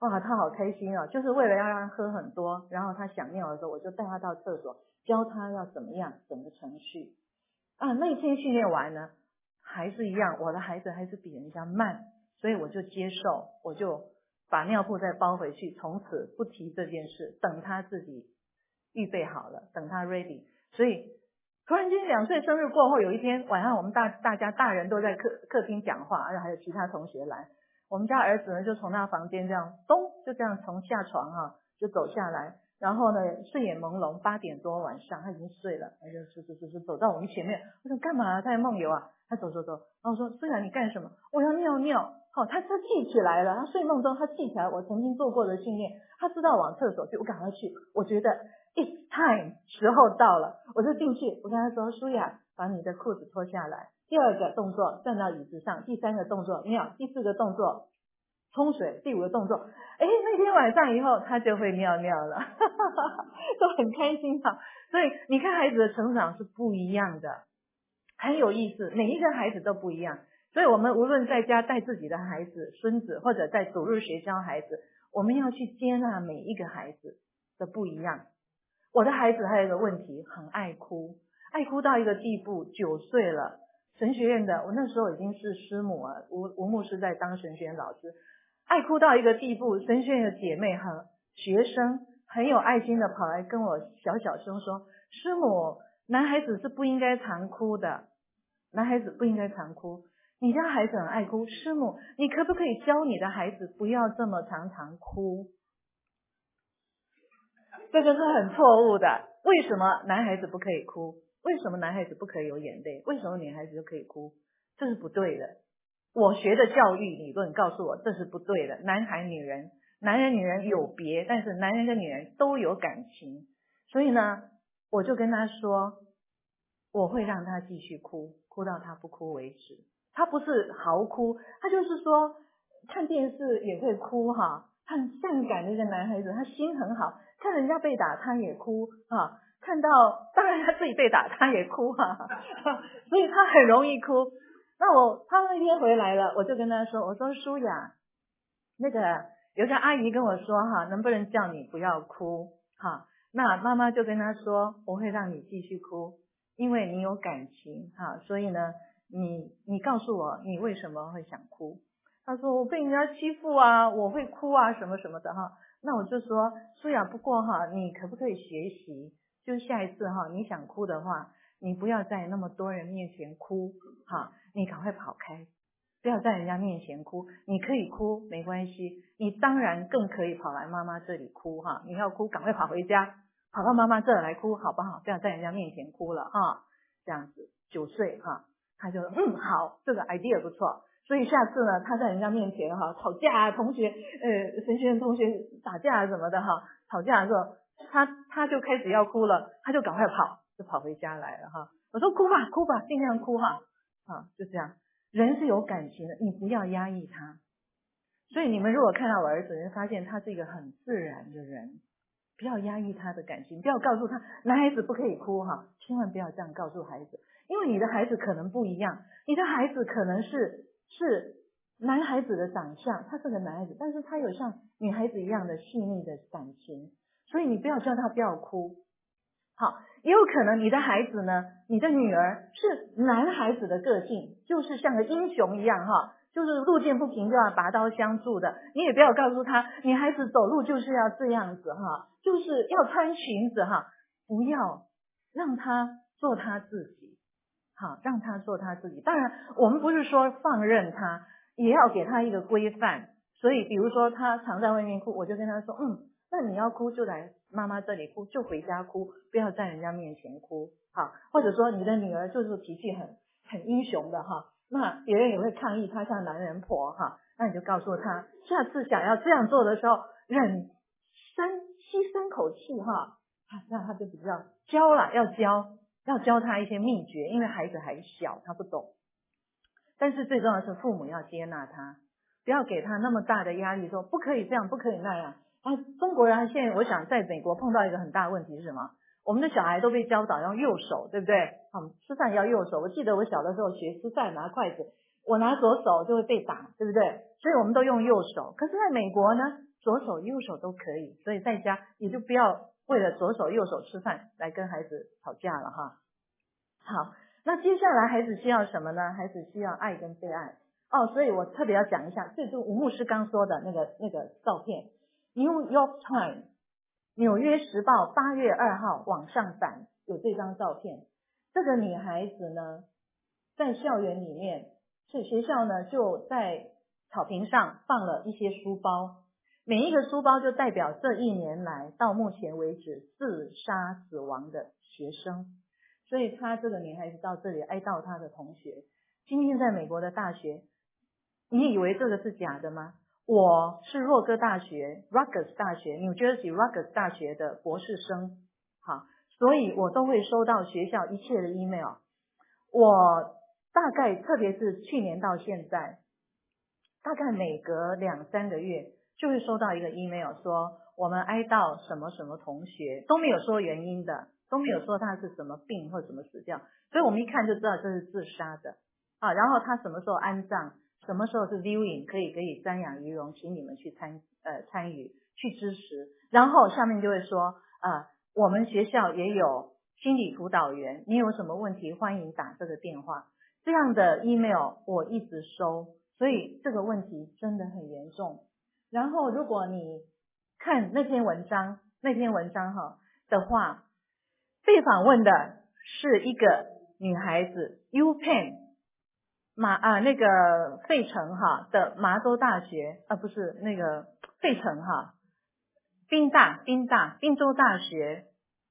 哇，他好开心哦，就是为了要让他喝很多，然后他想尿的时候，我就带他到厕所，教他要怎么样整个程序。啊，那天训练完呢，还是一样，我的孩子还是比人家慢，所以我就接受，我就把尿布再包回去，从此不提这件事，等他自己预备好了，等他 ready。所以突然间两岁生日过后，有一天晚上我们大大家大人都在客客厅讲话，还有其他同学来，我们家儿子呢就从他房间这样咚就这样从下床哈、啊、就走下来，然后呢睡眼朦胧，八点多晚上他已经睡了，他就走走走走走到我们前面，我说干嘛？他在梦游啊？他走走走，然后我说虽然你干什么？我要尿尿。好、哦，他他记起来了，他睡梦中他记起来我曾经做过的训练，他知道往厕所去，我赶快去，我觉得 it's time 时候到了，我就进去，我跟他说舒雅，把你的裤子脱下来，第二个动作站到椅子上，第三个动作尿，第四个动作冲水，第五个动作，诶，那天晚上以后他就会尿尿了都很开心哈。所以你看孩子的成长是不一样的，很有意思，每一个孩子都不一样。所以我们无论在家带自己的孩子孙子，或者在主日学教孩子，我们要去接纳每一个孩子的不一样。我的孩子还有一个问题，很爱哭，爱哭到一个地步，九岁了，神学院的我那时候已经是师母啊，吴吴牧师在当神学院老师，爱哭到一个地步，神学院的姐妹和学生很有爱心的跑来跟我小小声说，师母，男孩子是不应该常哭的，男孩子不应该常哭，你家孩子很爱哭，师母你可不可以教你的孩子不要这么常常哭？这个是很错误的。为什么男孩子不可以哭？为什么男孩子不可以有眼泪？为什么女孩子就可以哭？这是不对的。我学的教育理论告诉我这是不对的。男孩女人，男人女人有别，但是男人跟女人都有感情。所以呢，我就跟他说，我会让他继续哭，哭到他不哭为止。他不是嚎哭，他就是说看电视也会哭哈，很善感的一个男孩子，他心很好，看人家被打他也哭哈，看到当然他自己被打他也哭哈，所以他很容易哭。那我他那天回来了，我就跟他说，我说舒雅，那个有个阿姨跟我说哈，能不能叫你不要哭哈？那妈妈就跟他说，我会让你继续哭，因为你有感情哈，所以呢你你告诉我你为什么会想哭。他说我被人家欺负啊，我会哭啊什么什么的哈。那我就说舒雅，不过哈，你可不可以学习，就下一次哈你想哭的话，你不要在那么多人面前哭哈，你赶快跑开，不要在人家面前哭。你可以哭没关系，你当然更可以跑来妈妈这里哭哈，你要哭赶快跑回家，跑到妈妈这来哭好不好？不要在人家面前哭了哈。这样子九岁哈，他就嗯好，这个 idea 不错。所以下次呢，他在人家面前哈吵架啊，同学呃神学院同学打架什么的哈，吵架的时候他他就开始要哭了，他就赶快跑，就跑回家来了哈。我说哭吧哭吧，尽量哭哈，啊就这样。人是有感情的，你不要压抑他。所以你们如果看到我儿子，你会发现他是一个很自然的人，不要压抑他的感情，不要告诉他男孩子不可以哭哈，千万不要这样告诉孩子，因为你的孩子可能不一样，你的孩子可能是是男孩子的长相，他是个男孩子，但是他有像女孩子一样的细腻的感情，所以你不要叫他不要哭。好，也有可能你的孩子呢，你的女儿是男孩子的个性，就是像个英雄一样哈，就是路见不平就要拔刀相助的，你也不要告诉他女孩子走路就是要这样子哈，就是要穿裙子哈，不要让他做他自己，好，让他做他自己。当然我们不是说放任他，也要给他一个规范。所以比如说他常在外面哭，我就跟他说嗯，那你要哭就来妈妈这里哭，就回家哭，不要在人家面前哭。好，或者说你的女儿就是脾气很很英雄的哈，那别人也会抗议她像男人婆哈，那你就告诉她，下次想要这样做的时候，忍三吸三口气哈，这样他就比较教了，要教要教他一些秘诀，因为孩子还小，他不懂。但是最重要的是父母要接纳他，不要给他那么大的压力，说不可以这样，不可以那样。啊，中国人现在我想在美国碰到一个很大的问题是什么？我们的小孩都被教导用右手，对不对？嗯，吃饭要右手。我记得我小的时候学吃饭拿筷子，我拿左手就会被打，对不对？所以我们都用右手。可是在美国呢， 左手右手都可以，所以在家你就不要为了左手右手吃饭来跟孩子吵架了哈。好，那接下来孩子需要什么呢？孩子需要爱跟被爱哦，所以我特别要讲一下，这就是吴牧师刚说的那个那个照片 ，New York Times 纽约时报八月二号网上版有这张照片。这个女孩子呢，在校园里面，是学校呢就在草坪上放了一些书包，每一个书包就代表这一年来到目前为止自杀死亡的学生。所以她这个女孩子到这里哀悼她的同学。今天在美国的大学，你以为这个是假的吗？我是洛哥大学 Rutgers 大学 New Jersey Rutgers 大学的博士生，好，所以我都会收到学校一切的 email。 我大概特别是去年到现在，大概每隔两三个月就会收到一个 email 说我们哀悼什么什么同学，都没有说原因的，都没有说他是什么病或什么死掉，所以我们一看就知道这是自杀的啊。然后他什么时候安葬，什么时候是 viewing 可以可以瞻仰遗容，请你们去参呃参与去支持。然后下面就会说啊，我们学校也有心理辅导员，你有什么问题欢迎打这个电话。这样的 email 我一直收，所以这个问题真的很严重。然后如果你看那篇文章那篇文章哈的话，被访问的是一个女孩子 U Penn 马啊那个费城哈的麻州大学啊不是那个费城哈宾大宾大宾州大学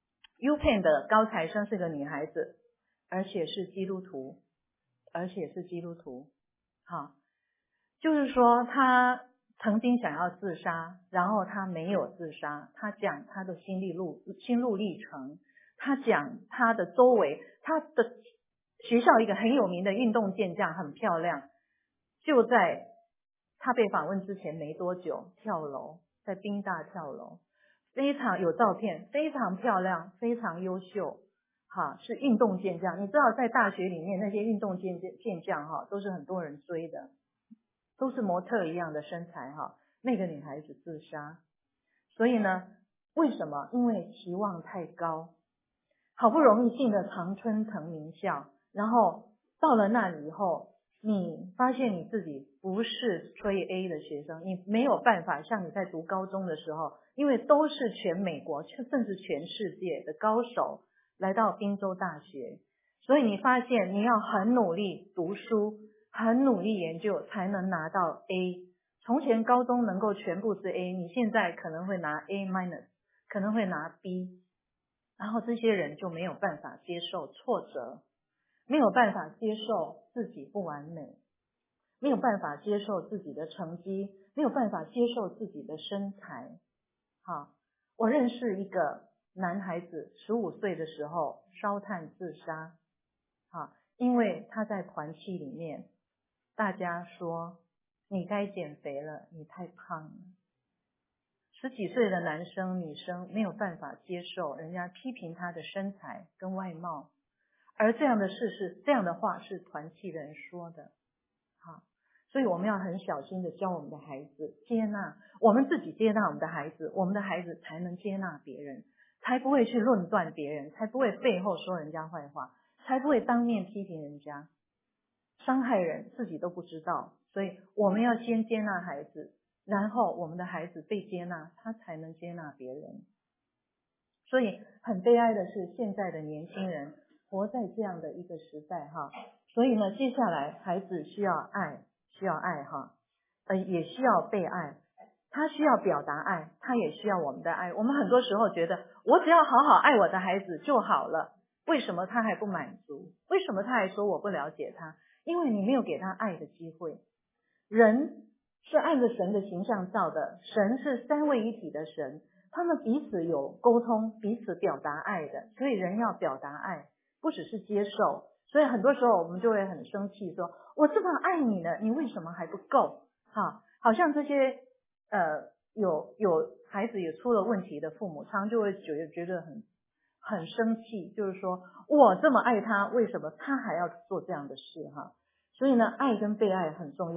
U Penn 的高材生是个女孩子，而且是基督徒，而且是基督徒。好，就是说她曾经想要自杀，然后她没有自杀。她讲她的心历路心路历程，她讲她的周围，她的学校一个很有名的运动健将很漂亮，就在她被访问之前没多久跳楼，在宾大跳楼，非常有照片，非常漂亮，非常优秀。哈，是运动健将。你知道在大学里面那些运动健健将哈，都是很多人追的，都是模特一样的身材哈。那个女孩子自杀，所以呢，为什么？因为期望太高，好不容易进了常春藤名校，然后到了那里以后，你发现你自己不是吹 A 的学生，你没有办法像你在读高中的时候，因为都是全美国甚至全世界的高手来到宾州大学，所以你发现你要很努力读书，很努力研究才能拿到 A。 从前高中能够全部是 A， 你现在可能会拿 A minus， 可能会拿 B， 然后这些人就没有办法接受挫折，没有办法接受自己不完美，没有办法接受自己的成绩，没有办法接受自己的身材。好，我认识一个男孩子十五岁的时候烧炭自杀，好，因为他在团契里面，大家说你该减肥了，你太胖了。十几岁的男生女生没有办法接受人家批评他的身材跟外貌，而这样的事是这样的话是团契的人说的。好，所以我们要很小心的教我们的孩子接纳，我们自己接纳我们的孩子，我们的孩子才能接纳别人，才不会去论断别人，才不会背后说人家坏话，才不会当面批评人家，伤害人自己都不知道。所以我们要先接纳孩子，然后我们的孩子被接纳，他才能接纳别人。所以很悲哀的是现在的年轻人活在这样的一个时代哈。所以呢，接下来孩子需要爱，需要爱哈，呃，也需要被爱，他需要表达爱，他也需要我们的爱。我们很多时候觉得我只要好好爱我的孩子就好了，为什么他还不满足？为什么他还说我不了解他？因为你没有给他爱的机会。人是按着神的形象造的，神是三位一体的神，他们彼此有沟通，彼此表达爱的，所以人要表达爱，不只是接受。所以很多时候我们就会很生气，说我这么爱你呢，你为什么还不够？哈，好像这些呃有有孩子也出了问题的父母，常常就会觉得觉得很很生气，就是说我这么爱他，为什么他还要做这样的事哈？所以呢，爱跟被爱很重要。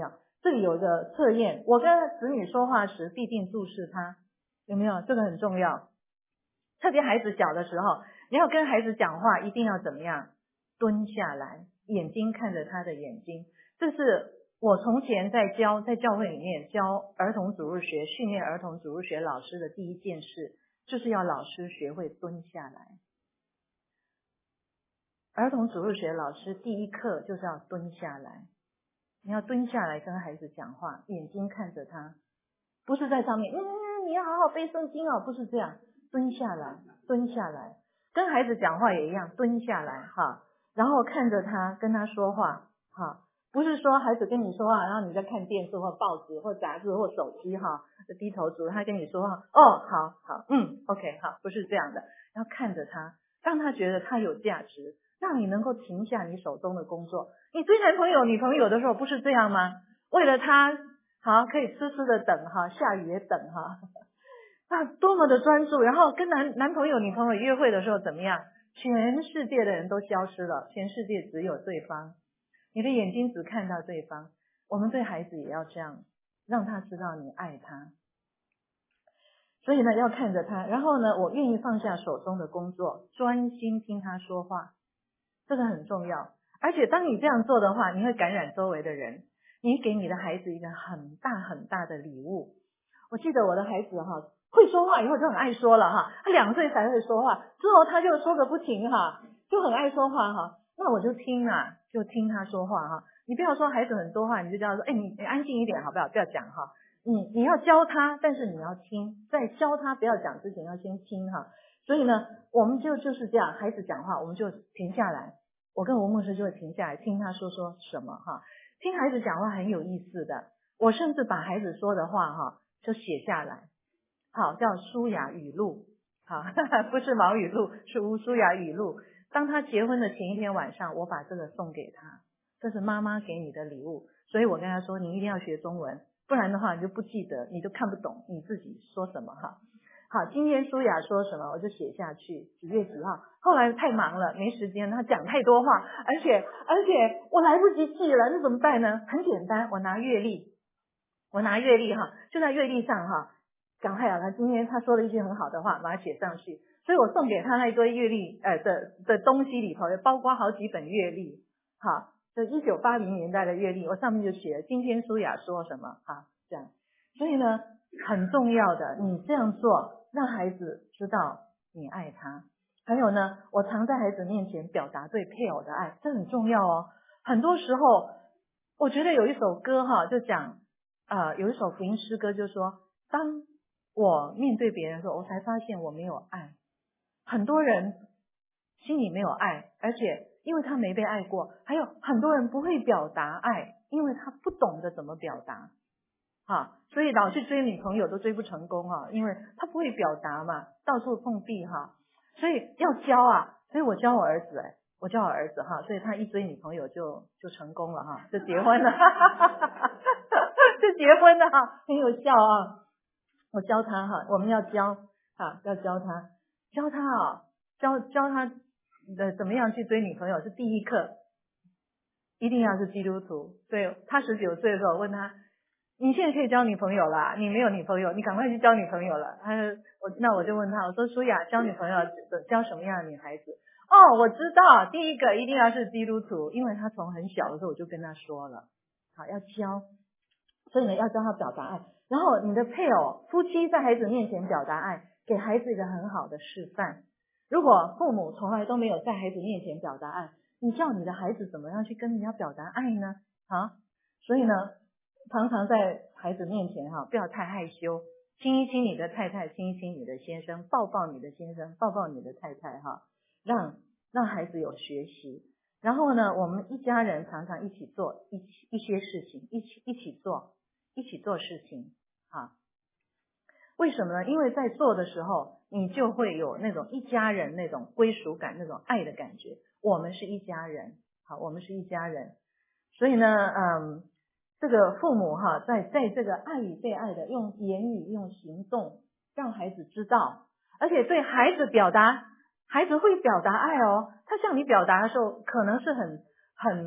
这里有一个测验，我跟子女说话时必定注视他，有没有？这个很重要。特别孩子小的时候，你要跟孩子讲话，一定要怎么样？蹲下来，眼睛看着他的眼睛。这是我从前在教在教会里面教儿童主日学、训练儿童主日学老师的第一件事，就是要老师学会蹲下来。儿童主日学老师第一课就是要蹲下来，你要蹲下来跟孩子讲话，眼睛看着他，不是在上面，嗯，你要好好背圣经哦，不是这样，蹲下来，蹲下来，跟孩子讲话也一样，蹲下来哈，然后看着他，跟他说话哈，不是说孩子跟你说话，然后你在看电视或报纸或杂志或手机哈，低头族他跟你说话，哦，好好，嗯 ，OK 好，不是这样的，要看着他，让他觉得他有价值，让你能够停下你手中的工作。你追男朋友女朋友的时候不是这样吗？为了他好可以痴痴的等哈，下雨也等哈，啊多么的专注，然后跟男男朋友女朋友约会的时候怎么样？全世界的人都消失了，全世界只有对方，你的眼睛只看到对方。我们对孩子也要这样，让他知道你爱他。所以呢，要看着他，然后呢，我愿意放下手中的工作，专心听他说话，这个很重要。而且当你这样做的话，你会感染周围的人，你给你的孩子一个很大很大的礼物。我记得我的孩子哈，会说话以后就很爱说了哈，他两岁才会说话，之后他就说个不停哈，就很爱说话哈。那我就听啊，就听他说话哈。你不要说孩子很多话，你就叫他说，哎，你你安静一点好不好？不要讲哈。你你要教他，但是你要听，在教他不要讲之前要先听哈。所以呢，我们就就是这样，孩子讲话我们就停下来，我跟吴牧师就会停下来听他说说什么哈。听孩子讲话很有意思的，我甚至把孩子说的话哈就写下来，好，叫舒雅语录，好，不是毛语录，是吴舒雅语录。当他结婚的前一天晚上，我把这个送给他，这是妈妈给你的礼物。所以我跟他说，你一定要学中文，不然的话你就不记得，你就看不懂你自己说什么哈。好，今天舒雅说什么我就写下去，几月几号。后来太忙了没时间，他讲太多话，而且而且我来不及记了，那怎么办呢？很简单，我拿月历，我拿月历哈，就在月历上哈，赶快啊，他今天他说了一句很好的话，把它写上去。所以我送给他那一堆月历呃的的东西里头，也包括好几本月历，好，这一九八零年代的月历，我上面就写了今天舒雅说什么哈，这样。所以呢，很重要的，你这样做，让孩子知道你爱他。还有呢，我常在孩子面前表达对配偶的爱，这很重要哦。很多时候，我觉得有一首歌哈，就讲呃，有一首福音诗歌，就说，当我面对别人的时候，我才发现我没有爱。很多人心里没有爱，而且因为他没被爱过，还有很多人不会表达爱，因为他不懂得怎么表达。哈，所以老去追女朋友都追不成功哈，因为他不会表达嘛，到处碰壁哈，所以要教啊，所以我教我儿子哎，我教我儿子哈，所以他一追女朋友就就成功了哈，就结婚了，就结婚了哈，很有效啊。我教他哈，我们要教啊，要教他，教他啊，教教他的怎么样去追女朋友是第一课，一定要是基督徒。所以他十九岁的时候，我问他。你现在可以交女朋友啦，你没有女朋友，你赶快去交女朋友了。他我那我就问他，我说舒雅，交女朋友交什么样的女孩子？哦，我知道，第一个一定要是基督徒，因为他从很小的时候我就跟他说了，好要教，所以呢要教他表达爱。然后你的配偶、夫妻在孩子面前表达爱，给孩子一个很好的示范。如果父母从来都没有在孩子面前表达爱，你叫你的孩子怎么样去跟人家表达爱呢？啊，所以呢。常常在孩子面前哈，不要太害羞，亲一亲你的太太，亲一亲你的先生，抱抱你的先生，抱抱你的太太哈，让让孩子有学习。然后呢，我们一家人常常一起做一起一些事情，一起一起做，一起做事情哈。为什么呢？因为在做的时候，你就会有那种一家人那种归属感，那种爱的感觉。我们是一家人，好，我们是一家人。所以呢，嗯。这个父母哈，在在这个爱与被爱的用言语用行动让孩子知道，而且对孩子表达，孩子会表达爱哦。他向你表达的时候，可能是很很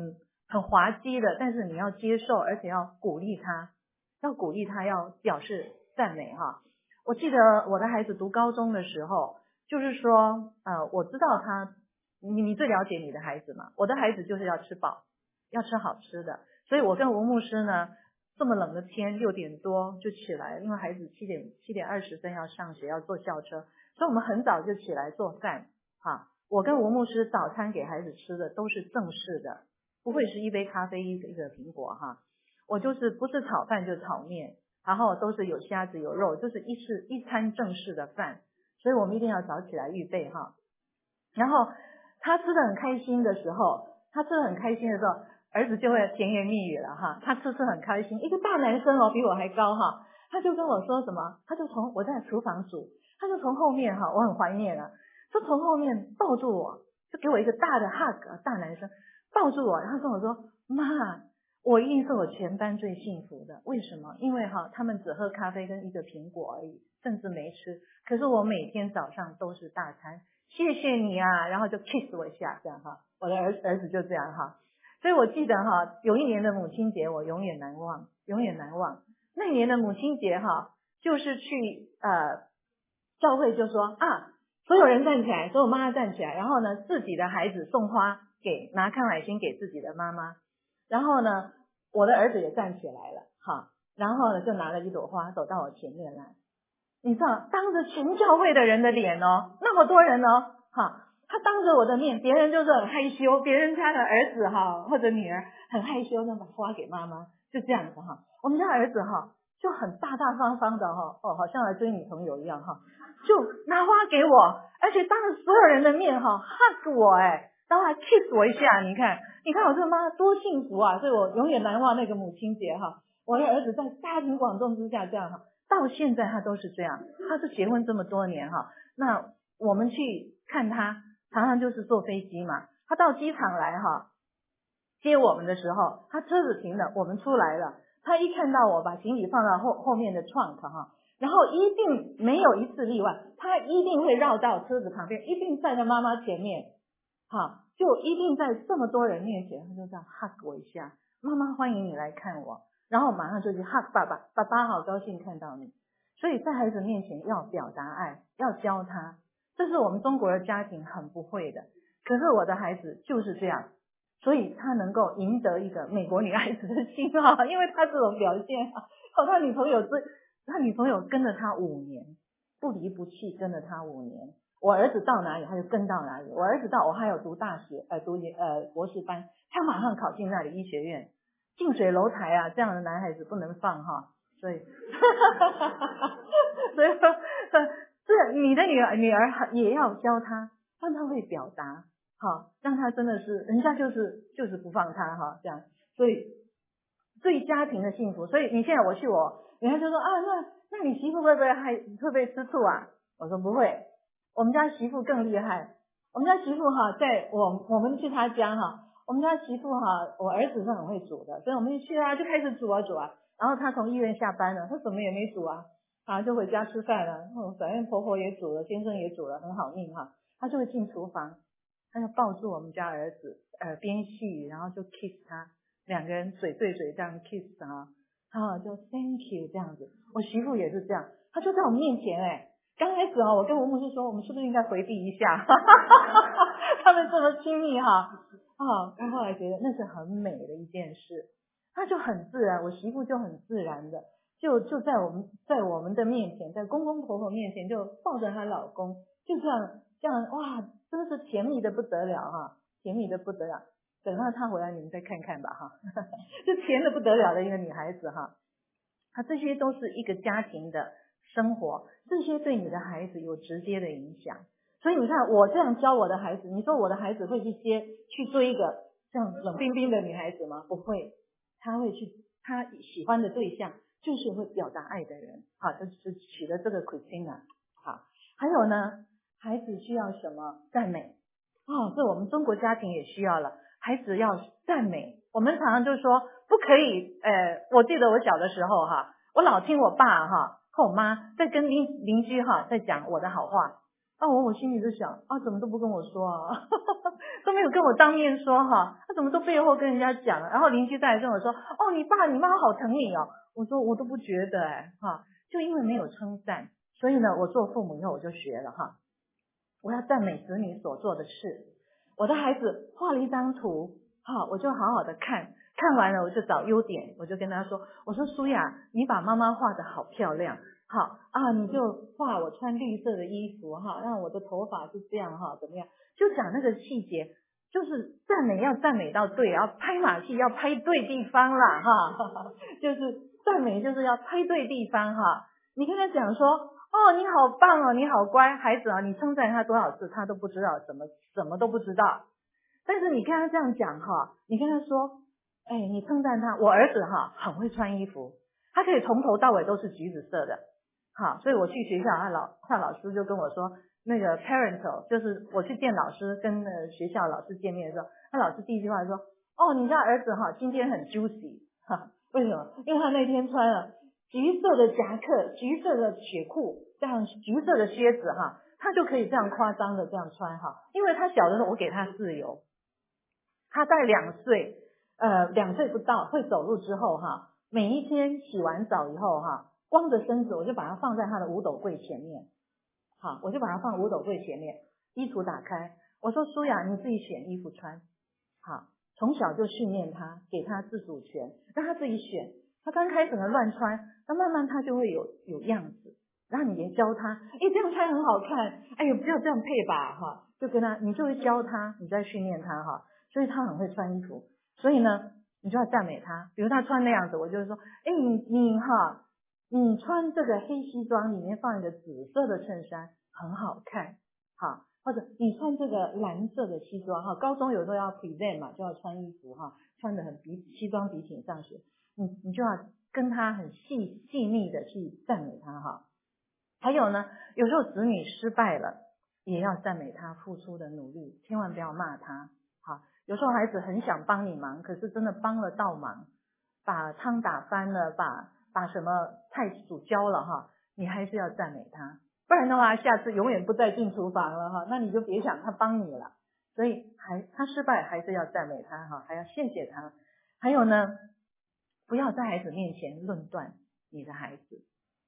很滑稽的，但是你要接受，而且要鼓励他，要鼓励他，要表示赞美哈。我记得我的孩子读高中的时候，就是说呃，我知道他，你你最了解你的孩子嘛，我的孩子就是要吃饱，要吃好吃的，所以我跟吴牧师呢，这么冷的天六点多就起来，因为孩子七点七点二十分要上学，要坐校车，所以我们很早就起来做饭哈。我跟吴牧师早餐给孩子吃的都是正式的，不会是一杯咖啡一个一个苹果哈。我就是不是炒饭就炒面，然后都是有虾子有肉，就是一式一餐正式的饭，所以我们一定要早起来预备哈。然后他吃的很开心的时候，他吃的很开心的时候，儿子就会甜言蜜语了哈。他吃吃很开心，一个大男生哦，比我还高哈，他就跟我说什么，他就从我在厨房煮，他就从后面哈，我很怀念啊，就从后面抱住我，就给我一个大的 hug， 大男生抱住我，然后跟我说，妈，我一定是我全班最幸福的。为什么？因为哈，他们只喝咖啡跟一个苹果而已，甚至没吃。可是我每天早上都是大餐，谢谢你啊，然后就 kiss 我一下，这样哈，我的儿儿子就这样哈。所以我记得哈，有一年的母亲节我永远难忘，永远难忘。那年的母亲节哈，就是去呃教会就说啊，所有人站起来，所有妈妈站起来，然后呢，自己的孩子送花给拿康乃馨给自己的妈妈，然后呢，我的儿子也站起来了，哈，然后呢就拿了一朵花走到我前面来，你知道，当着全教会的人的脸哦，那么多人哦，哈，他当着我的面，别人就是很害羞，别人家的儿子哈或者女儿很害羞，那把花给妈妈，就这样子哈，我们家儿子哈就很大大方方的哈，哦，好像来追女朋友一样哈，就拿花给我，而且当着所有人的面哈 hug 我哎。然后还 kiss 我一下，你看，你看我这个妈多幸福啊！所以我永远难忘那个母亲节哈。我的儿子在家庭广众之下这样哈，到现在他都是这样。他是结婚这么多年哈，那我们去看他，常常就是坐飞机嘛。他到机场来哈，接我们的时候，他车子停了，我们出来了，他一看到我把行李放到后后面的 trunk 哈，然后一定没有一次例外，他一定会绕到车子旁边，一定站在妈妈前面。好，就一定在这么多人面前，他就这样 hug 我一下，妈妈欢迎你来看我，然后马上就去 hug 爸爸，爸爸好高兴看到你。所以在孩子面前要表达爱，要教他，这是我们中国的家庭很不会的，可是我的孩子就是这样，所以他能够赢得一个美国女孩子的心啊，因为他这种表现啊，他女朋友是他女朋友跟了他五年，不离不弃跟了他五年。我儿子到哪里他就跟到哪里，我儿子到我还有读大学呃读呃博士班，他马上考进那里医学院，近水楼台啊，这样的男孩子不能放哈，所以所以说这你的女儿女儿也要教他，让他会表达，好，让他真的是人家就是就是不放他哈，这样，所以对家庭的幸福，所以你现在我去我人家就说啊，那那你媳妇会不会还会不会吃醋啊？我说不会。我们家媳妇更厉害，我们家媳妇哈，在我我们去她家哈，我们家媳妇哈，我儿子是很会煮的，所以我们一去啊就开始煮啊煮啊，然后她从医院下班了，她什么也没煮啊，啊就回家吃饭了，嗯，反正婆婆也煮了，先生也煮了，很好命哈，她就会进厨房，她就抱住我们家儿子，耳边细语，然后就 kiss 他，两个人嘴对嘴这样 kiss 啊，啊就 thank you 这样子，我媳妇也是这样，她就在我们面前哎。刚开始啊，我跟吴牧师说，我们是不是应该回避一下？他们这么亲密哈，啊，然后后来觉得那是很美的一件事，他就很自然，我媳妇就很自然的，就就在我们在我们的面前，在公公婆婆面前就抱着她老公，就这样这样哇，真的是甜蜜的不得了哈，甜蜜的不得了。等到她回来，你们再看看吧哈，就甜的不得了的一个女孩子哈，她这些都是一个家庭的。生活这些对你的孩子有直接的影响，所以你看我这样教我的孩子，你说我的孩子会去接去追一个像冷冰冰的女孩子吗？不会，他会去他喜欢的对象就是会表达爱的人，好，就是取了这个 Christina。 好，还有呢，孩子需要什么？赞美哦，这我们中国家庭也需要了，孩子要赞美。我们常常就说不可以呃，我记得我小的时候哈，我老听我爸哈和我妈在跟邻邻居哈在讲我的好话， 啊，我我心里就想啊，怎么都不跟我说啊，都没有跟我当面说哈，他怎么都背后跟人家讲，然后邻居再来跟我说，哦，你爸你妈好疼你哦，我说我都不觉得哎哈，就因为没有称赞，所以呢，我做父母以后我就学了哈，我要赞美子女所做的事。我的孩子画了一张图，哈，我就好好的看，看完了我就找优点，我就跟他说，我说舒雅，你把妈妈画得好漂亮。好啊，你就画我穿绿色的衣服哈，让我的头发是这样哈，怎么样？就讲那个细节，就是赞美要赞美到对，要拍马屁要拍对地方啦哈，就是赞美就是要拍对地方哈。你跟他讲说，哦，你好棒哦，你好乖，孩子啊，你称赞他多少次，他都不知道，怎么怎么都不知道。但是你跟他这样讲哈，你跟他说，哎，你称赞他，我儿子哈很会穿衣服，他可以从头到尾都是橘子色的。好，所以我去学校，他老他老师就跟我说，那个 parental 就是我去见老师，跟呃学校老师见面的时候，他老师第一句话说，哦，你家儿子哈今天很 juicy 哈，为什么？因为他那天穿了橘色的夹克、橘色的雪裤，这样橘色的靴子哈，他就可以这样夸张的这样穿哈，因为他小的时候我给他自由，他在两岁呃两岁不到会走路之后哈，每一天洗完澡以后哈。光着身子，我就把它放在他的五斗柜前面，好，我就把它放五斗柜前面，衣橱打开，我说舒雅，你自己选衣服穿，好，从小就训练他，给他自主权，让他自己选，他刚开始呢乱穿，那慢慢他就会有有样子，然后你也教他，哎，这样穿很好看，哎呦，不要这样配吧，哈，就跟他，你就会教他，你在训练他哈，所以他很会穿衣服，所以呢，你就要赞美他，比如他穿那样子，我就说，哎，你你哈。你穿这个黑西装里面放一个紫色的衬衫很好看，好，或者你穿这个蓝色的西装哈，高中有时候要 present 嘛，就要穿衣服哈，穿得很笔西装笔挺上学，你你就要跟他很细细腻的去赞美他哈。还有呢，有时候子女失败了，也要赞美他付出的努力，千万不要骂他。好，有时候孩子很想帮你忙，可是真的帮了倒忙，把汤打翻了，把把什么菜煮焦了哈，你还是要赞美他，不然的话下次永远不再进厨房了哈，那你就别想他帮你了。所以还他失败还是要赞美他哈，还要谢谢他。还有呢，不要在孩子面前论断你的孩子，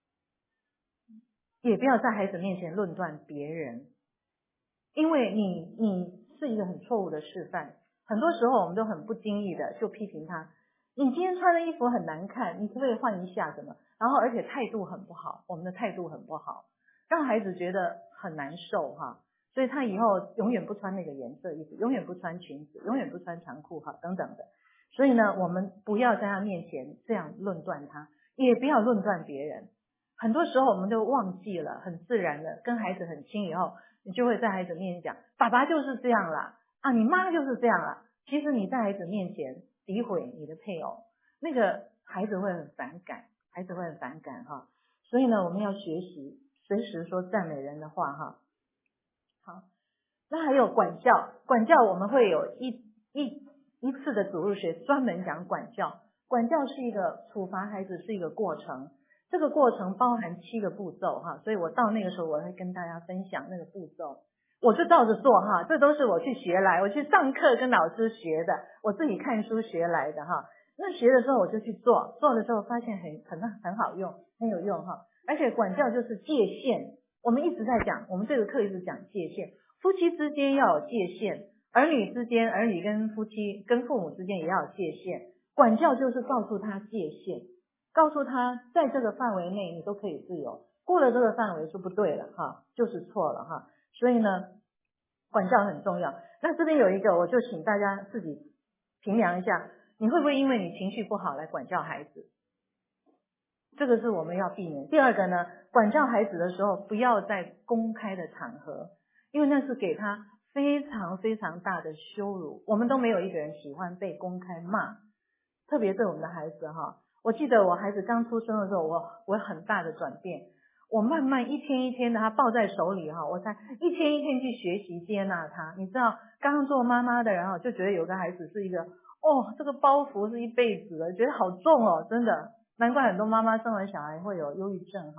也不要在孩子面前论断别人，因为你你是一个很错误的示范。很多时候我们都很不经意的就批评他，你今天穿的衣服很难看，你可不可以换一下什么？然后而且态度很不好，我们的态度很不好，让孩子觉得很难受哈，所以他以后永远不穿那个颜色衣服，永远不穿裙子，永远不穿长裤哈等等的。所以呢，我们不要在他面前这样论断他，也不要论断别人。很多时候我们就忘记了，很自然的跟孩子很亲以后，你就会在孩子面前讲，爸爸就是这样啦，啊，你妈就是这样啦。其实你在孩子面前诋毁你的配偶，那个孩子会很反感，孩子会很反感哈。所以呢，我们要学习随时说赞美人的话哈。好，那还有管教，管教我们会有一一一次的主日学专门讲管教。管教是一个处罚孩子是一个过程，这个过程包含七个步骤哈，所以我到那个时候我会跟大家分享那个步骤。我就照着做哈，这都是我去学来，我去上课跟老师学的，我自己看书学来的哈。那学的时候我就去做，做的时候发现很很很好用，很有用哈。而且管教就是界限，我们一直在讲，我们这个课一直讲界限，夫妻之间要有界限，儿女之间，儿女跟夫妻跟父母之间也要有界限。管教就是告诉他界限，告诉他在这个范围内你都可以自由，过了这个范围就不对了哈，就是错了哈。所以呢，管教很重要。那这边有一个，我就请大家自己评量一下，你会不会因为你情绪不好来管教孩子？这个是我们要避免。第二个呢，管教孩子的时候不要在公开的场合，因为那是给他非常非常大的羞辱。我们都没有一个人喜欢被公开骂，特别是我们的孩子哈。我记得我孩子刚出生的时候，我我有很大的转变。我慢慢一天一天的他抱在手里哈，我才一天一天去学习接纳他。你知道，刚刚做妈妈的人哈，就觉得有个孩子是一个哦，这个包袱是一辈子的，觉得好重哦，真的，难怪很多妈妈生完小孩会有忧郁症哈。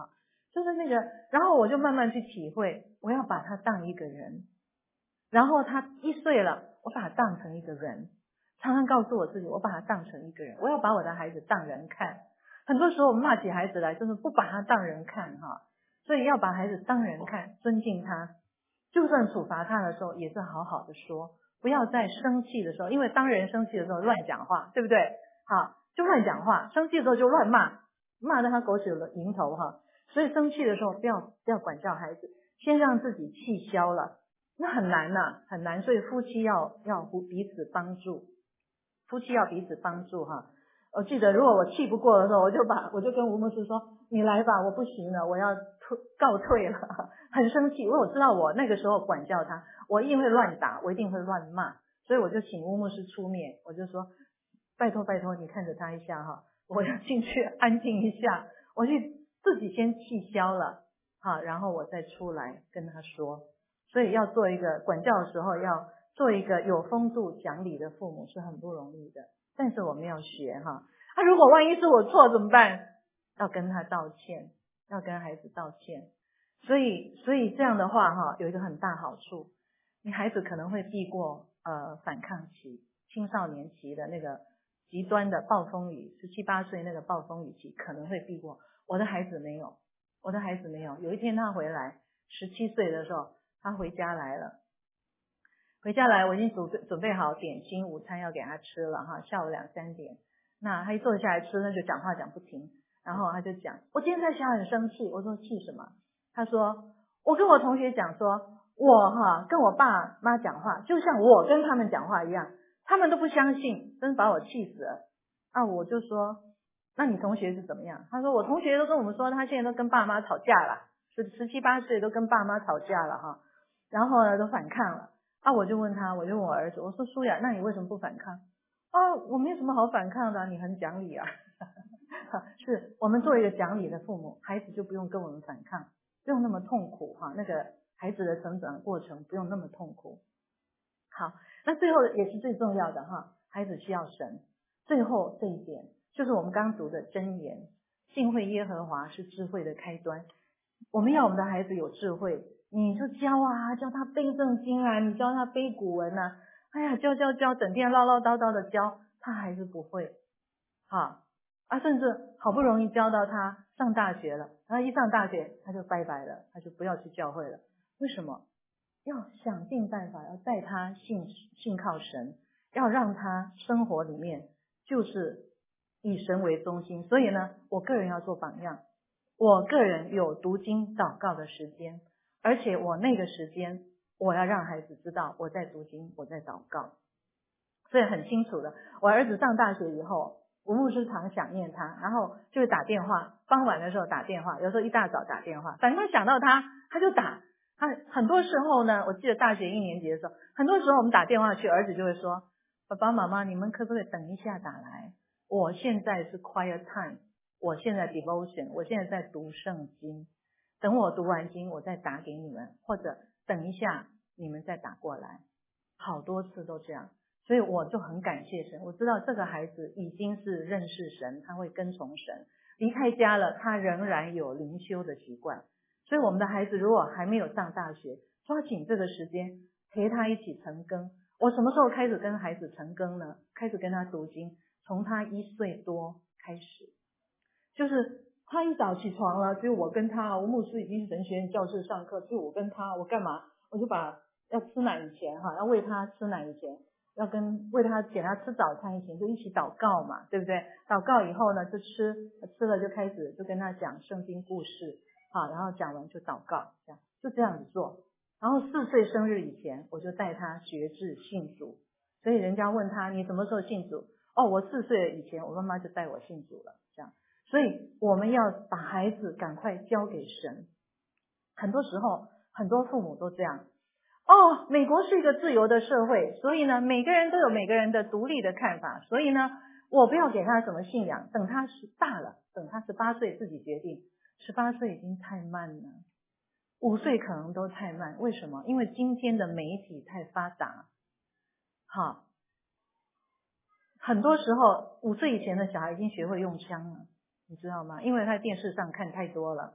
就是那个，然后我就慢慢去体会，我要把他当一个人，然后他一岁了，我把他当成一个人，常常告诉我自己，我把他当成一个人，我要把我的孩子当人看。很多时候我们骂起孩子来，就是不把他当人看哈，所以要把孩子当人看，尊敬他，就算处罚他的时候，也是好好的说，不要在生气的时候，因为当人生气的时候乱讲话，对不对？好，就乱讲话，生气的时候就乱骂，骂得他狗血淋头哈。所以生气的时候不要不要管教孩子，先让自己气消了，那很难呐、啊，很难。所以夫妻要要彼此帮助，夫妻要彼此帮助哈。我记得如果我气不过的时候，我就把我就跟吴牧师说，你来吧，我不行了，我要退告退了，很生气。因为我知道我那个时候管教他，我一定会乱打，我一定会乱骂，所以我就请吴牧师出面，我就说拜托拜托你看着他一下哈，我要进去安静一下，我去自己先气消了哈，然后我再出来跟他说。所以要做一个管教的时候，要做一个有风度讲理的父母是很不容易的，但是我们要学哈。啊，如果万一是我错怎么办？要跟他道歉，要跟孩子道歉。所以所以这样的话哈，有一个很大好处，你孩子可能会避过呃反抗期、青少年期的那个极端的暴风雨，十七八岁那个暴风雨期可能会避过。我的孩子没有，我的孩子没有。有一天他回来，十七岁的时候，他回家来了。回家来，我已经准备准备好点心、午餐要给他吃了哈，下午两三点。那他一坐下来吃，那就讲话讲不停，然后他就讲，我今天在家很生气。我说气什么？他说，我跟我同学讲说，我哈跟我爸妈讲话，就像我跟他们讲话一样，他们都不相信，真是把我气死了。啊，我就说，那你同学是怎么样？他说我同学都跟我们说，他现在都跟爸妈吵架了，十十七八岁都跟爸妈吵架了哈，然后呢都反抗了。啊，我就问他，我就问我儿子，我说舒雅，那你为什么不反抗？啊，我没有什么好反抗的、啊，你很讲理啊。是我们做一个讲理的父母，孩子就不用跟我们反抗，不用那么痛苦哈，那个孩子的成长过程不用那么痛苦。好，那最后也是最重要的哈，孩子需要神。最后这一点就是我们刚读的箴言，敬畏耶和华是智慧的开端。我们要我们的孩子有智慧，你就教啊，教他背圣经啊，你教他背古文啊，哎呀，教教教，整天唠唠叨叨的教，他还是不会。哈啊，甚至好不容易教到他上大学了，然后一上大学他就拜拜了，他就不要去教会了。为什么？要想尽办法要带他信信靠神，要让他生活里面就是以神为中心。所以呢，我个人要做榜样，我个人有读经祷告的时间，而且我那个时间我要让孩子知道我在读经，我在祷告。所以很清楚的，我儿子上大学以后，吴牧师常想念他，然后就打电话，傍晚的时候打电话，有时候一大早打电话，反正想到他他就打。他很多时候呢，我记得大学一年级的时候，很多时候我们打电话去，儿子就会说，爸爸妈妈你们可不可以等一下打来，我现在是 quiet time， 我现在 devotion， 我现在在读圣经，等我读完经我再打给你们，或者等一下你们再打过来。好多次都这样，所以我就很感谢神，我知道这个孩子已经是认识神，他会跟从神，离开家了他仍然有灵修的习惯。所以我们的孩子如果还没有上大学，抓紧这个时间陪他一起晨更。我什么时候开始跟孩子晨更呢？开始跟他读经，从他一岁多开始，就是他一早起床了，只有我跟他，我牧师已经神学院教室上课，只有我跟他，我干嘛？我就把要吃奶以前哈，要喂他吃奶以前，要跟喂他给他吃早餐以前就一起祷告嘛，对不对？祷告以后呢，就吃吃了就开始就跟他讲圣经故事。好，然后讲完就祷告，这样就这样子做。然后四岁生日以前，我就带他学志信主。所以人家问他你什么时候信主？哦，我四岁以前，我妈妈就带我信主了。这样，所以我们要把孩子赶快交给神。很多时候，很多父母都这样。哦，美国是一个自由的社会，所以呢，每个人都有每个人的独立的看法。所以呢，我不要给他什么信仰，等他是大了，等他十八岁自己决定。十八岁已经太慢了，五岁可能都太慢。为什么？因为今天的媒体太发达。好，很多时候五岁以前的小孩已经学会用枪了，你知道吗？因为他在电视上看太多了，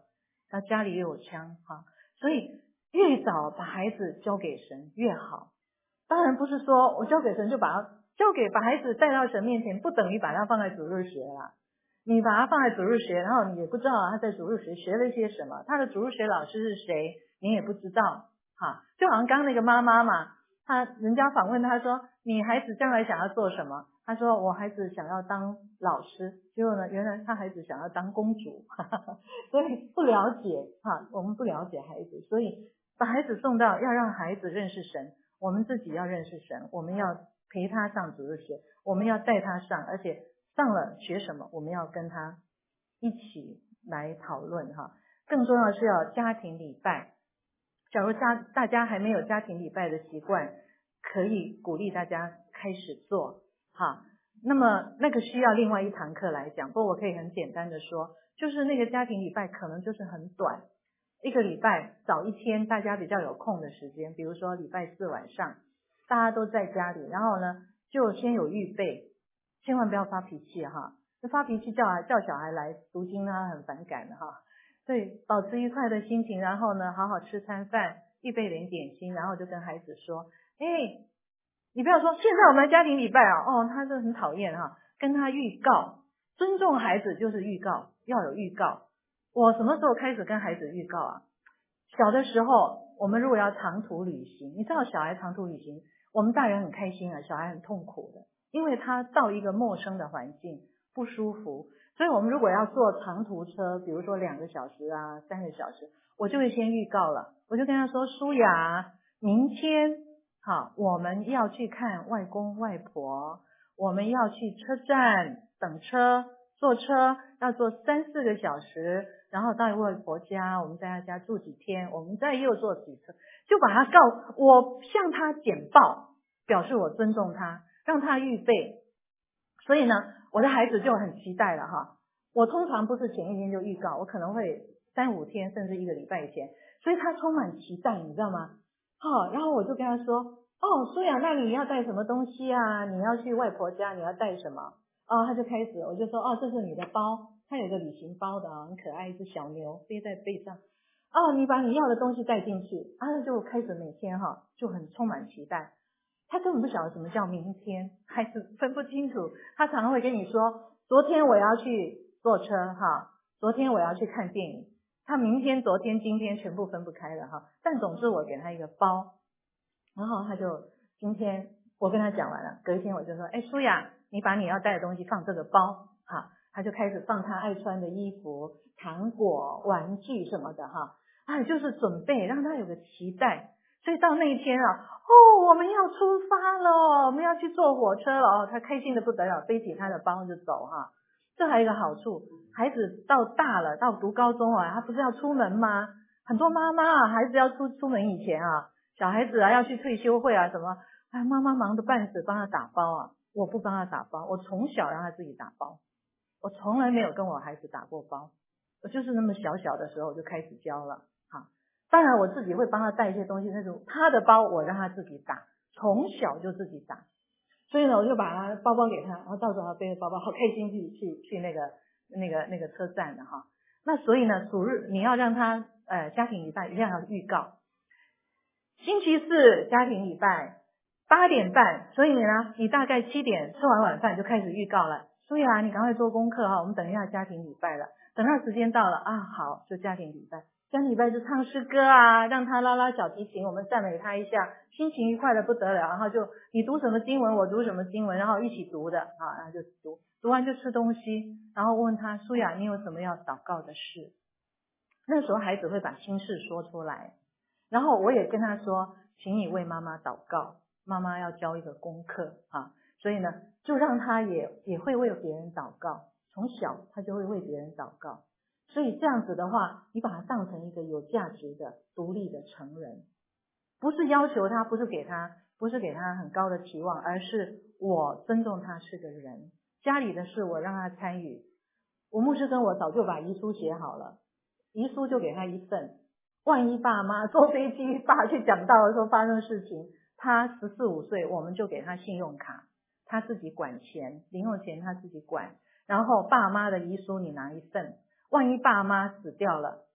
他家里也有枪哈，所以越早把孩子交给神越好。当然不是说我交给神就把他交给把孩子带到神面前，不等于把他放在主日学啦。你把他放在主日学，然后你也不知道他在主日学学了一些什么，他的主日学老师是谁，你也不知道哈。就好像刚刚那个妈妈嘛，他人家访问他说你孩子将来想要做什么，他说我孩子想要当老师，结果呢原来他孩子想要当公主哈哈，所以不了解哈，我们不了解孩子，所以把孩子送到要让孩子认识神，我们自己要认识神，我们要陪他上主日学，我们要带他上，而且上了学什么我们要跟他一起来讨论哈。更重要的是要家庭礼拜，假如家大家还没有家庭礼拜的习惯，可以鼓励大家开始做哈。那么那个需要另外一堂课来讲，不过我可以很简单的说，就是那个家庭礼拜可能就是很短，一个礼拜找一天大家比较有空的时间，比如说礼拜四晚上大家都在家里，然后呢就先有预备，千万不要发脾气哈，发脾气叫叫小孩来读经他很反感的哈。所以保持愉快的心情，然后呢好好吃餐饭，预备点点心，然后就跟孩子说，哎，你不要说现在我们家庭礼拜啊，哦他是很讨厌哈，跟他预告，尊重孩子就是预告，要有预告。我什么时候开始跟孩子预告啊？小的时候我们如果要长途旅行，你知道小孩长途旅行我们大人很开心啊，小孩很痛苦的，因为他到一个陌生的环境不舒服，所以我们如果要坐长途车，比如说两个小时啊三个小时，我就会先预告了，我就跟他说，舒雅明天好我们要去看外公外婆，我们要去车站等车，坐车要坐三四个小时，然后到外婆家，我们在他家住几天，我们再又坐几次，就把他告我向他简报，表示我尊重他，让他预备。所以呢我的孩子就很期待了哈。我通常不是前一天就预告，我可能会三五天甚至一个礼拜前，所以他充满期待，你知道吗？好，然后我就跟他说，哦舒雅那你要带什么东西啊，你要去外婆家你要带什么？哦他就开始，我就说，哦这是你的包，他有个旅行包的啊，很可爱，一只小牛背在背上，哦你把你要的东西带进去，啊他就开始每天哈就很充满期待。他根本不晓得什么叫明天，孩子分不清楚，他常常会跟你说，昨天我要去坐车哈，昨天我要去看电影，他明天昨天今天全部分不开了哈。但总之我给他一个包，然后他就今天我跟他讲完了，隔一天我就说，哎舒雅你把你要带的东西放这个包哈，他就开始放他爱穿的衣服糖果玩具什么的哈，哎就是准备让他有个期待。所以到那一天啊，哦我们要出发了，我们要去坐火车了，哦他开心的不得了，背起他的包就走哈。这还有一个好处，孩子到大了，到读高中啊，他不是要出门吗？很多妈妈啊，孩子要出出门以前啊，小孩子啊要去退休会啊什么，哎妈妈忙得半死，帮他打包啊。我不帮他打包，我从小让他自己打包，我从来没有跟我孩子打过包，我就是那么小小的时候就开始教了哈。当然我自己会帮他带一些东西，那种他的包我让他自己打，从小就自己打。所以呢我就把他包包给他，然后到时候他背着包包好开心去去去那个那个那个车站的哈。那所以呢主日你要让他呃家庭礼拜一定要预告，星期四家庭礼拜八点半，所以呢你大概七点吃完晚饭就开始预告了，所以啊你赶快做功课哈，我们等一下家庭礼拜了，等到时间到了啊好就家庭礼拜，家庭礼拜就唱诗歌啊，让他拉拉小提琴，我们赞美他一下，心情愉快的不得了，然后就你读什么经文我读什么经文，然后一起读的啊，然后就读，读完就吃东西，然后问他舒雅你有什么要祷告的事，那时候孩子会把心事说出来，然后我也跟他说请你为妈妈祷告，妈妈要教一个功课啊，所以呢就让他也也会为别人祷告，从小他就会为别人祷告。所以这样子的话，你把他当成一个有价值的独立的成人，不是要求他，不是给他不是给他很高的期望，而是我尊重他是个人，家里的事我让他参与。我牧师跟我早就把遗书写好了，遗书就给他一份，万一爸妈坐飞机爸去讲道的时候发生事情，他十四五岁我们就给他信用卡，他自己管钱，零用钱他自己管，然后爸妈的遗书你拿一份，万一爸妈死掉了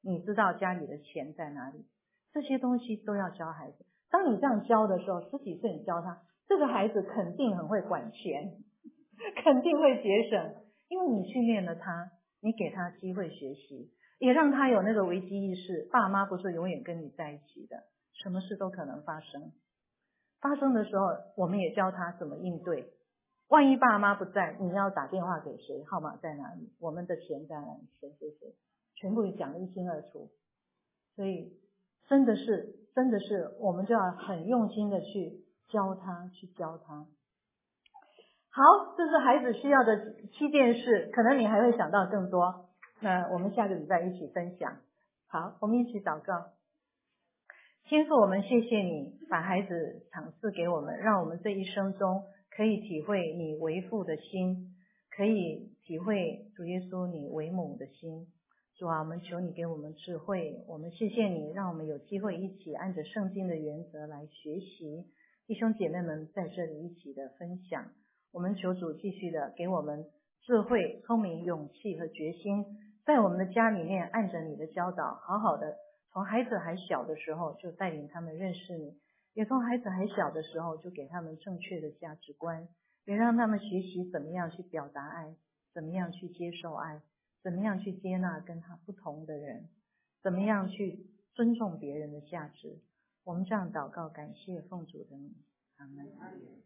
你知道家里的钱在哪里，这些东西都要教孩子。当你这样教的时候，十几岁你教他，这个孩子肯定很会管钱，肯定会节省，因为你训练了他，你给他机会学习，也让他有那个危机意识。爸妈不是永远跟你在一起的，什么事都可能发生。发生的时候，我们也教他怎么应对。万一爸妈不在，你要打电话给谁？号码在哪里？我们的钱在哪里？谁谁谁？全部讲得一清二楚。所以真的是，真的是，我们就要很用心的去教他，去教他。好，这是孩子需要的七件事，可能你还会想到更多。那我们下个礼拜一起分享。好，我们一起祷告。天父，我们谢谢你把孩子赏赐给我们，让我们这一生中可以体会你为父的心，可以体会主耶稣你为母的心。主啊，我们求你给我们智慧，我们谢谢你让我们有机会一起按着圣经的原则来学习。弟兄姐妹们在这里一起的分享，我们求主继续的给我们智慧、聪明、勇气和决心，在我们的家里面按着你的教导，好好的从孩子还小的时候就带领他们认识你，也从孩子还小的时候就给他们正确的价值观，也让他们学习怎么样去表达爱，怎么样去接受爱，怎么样去接纳跟他不同的人，怎么样去尊重别人的价值。我们这样祷告，感谢奉主的名，阿们。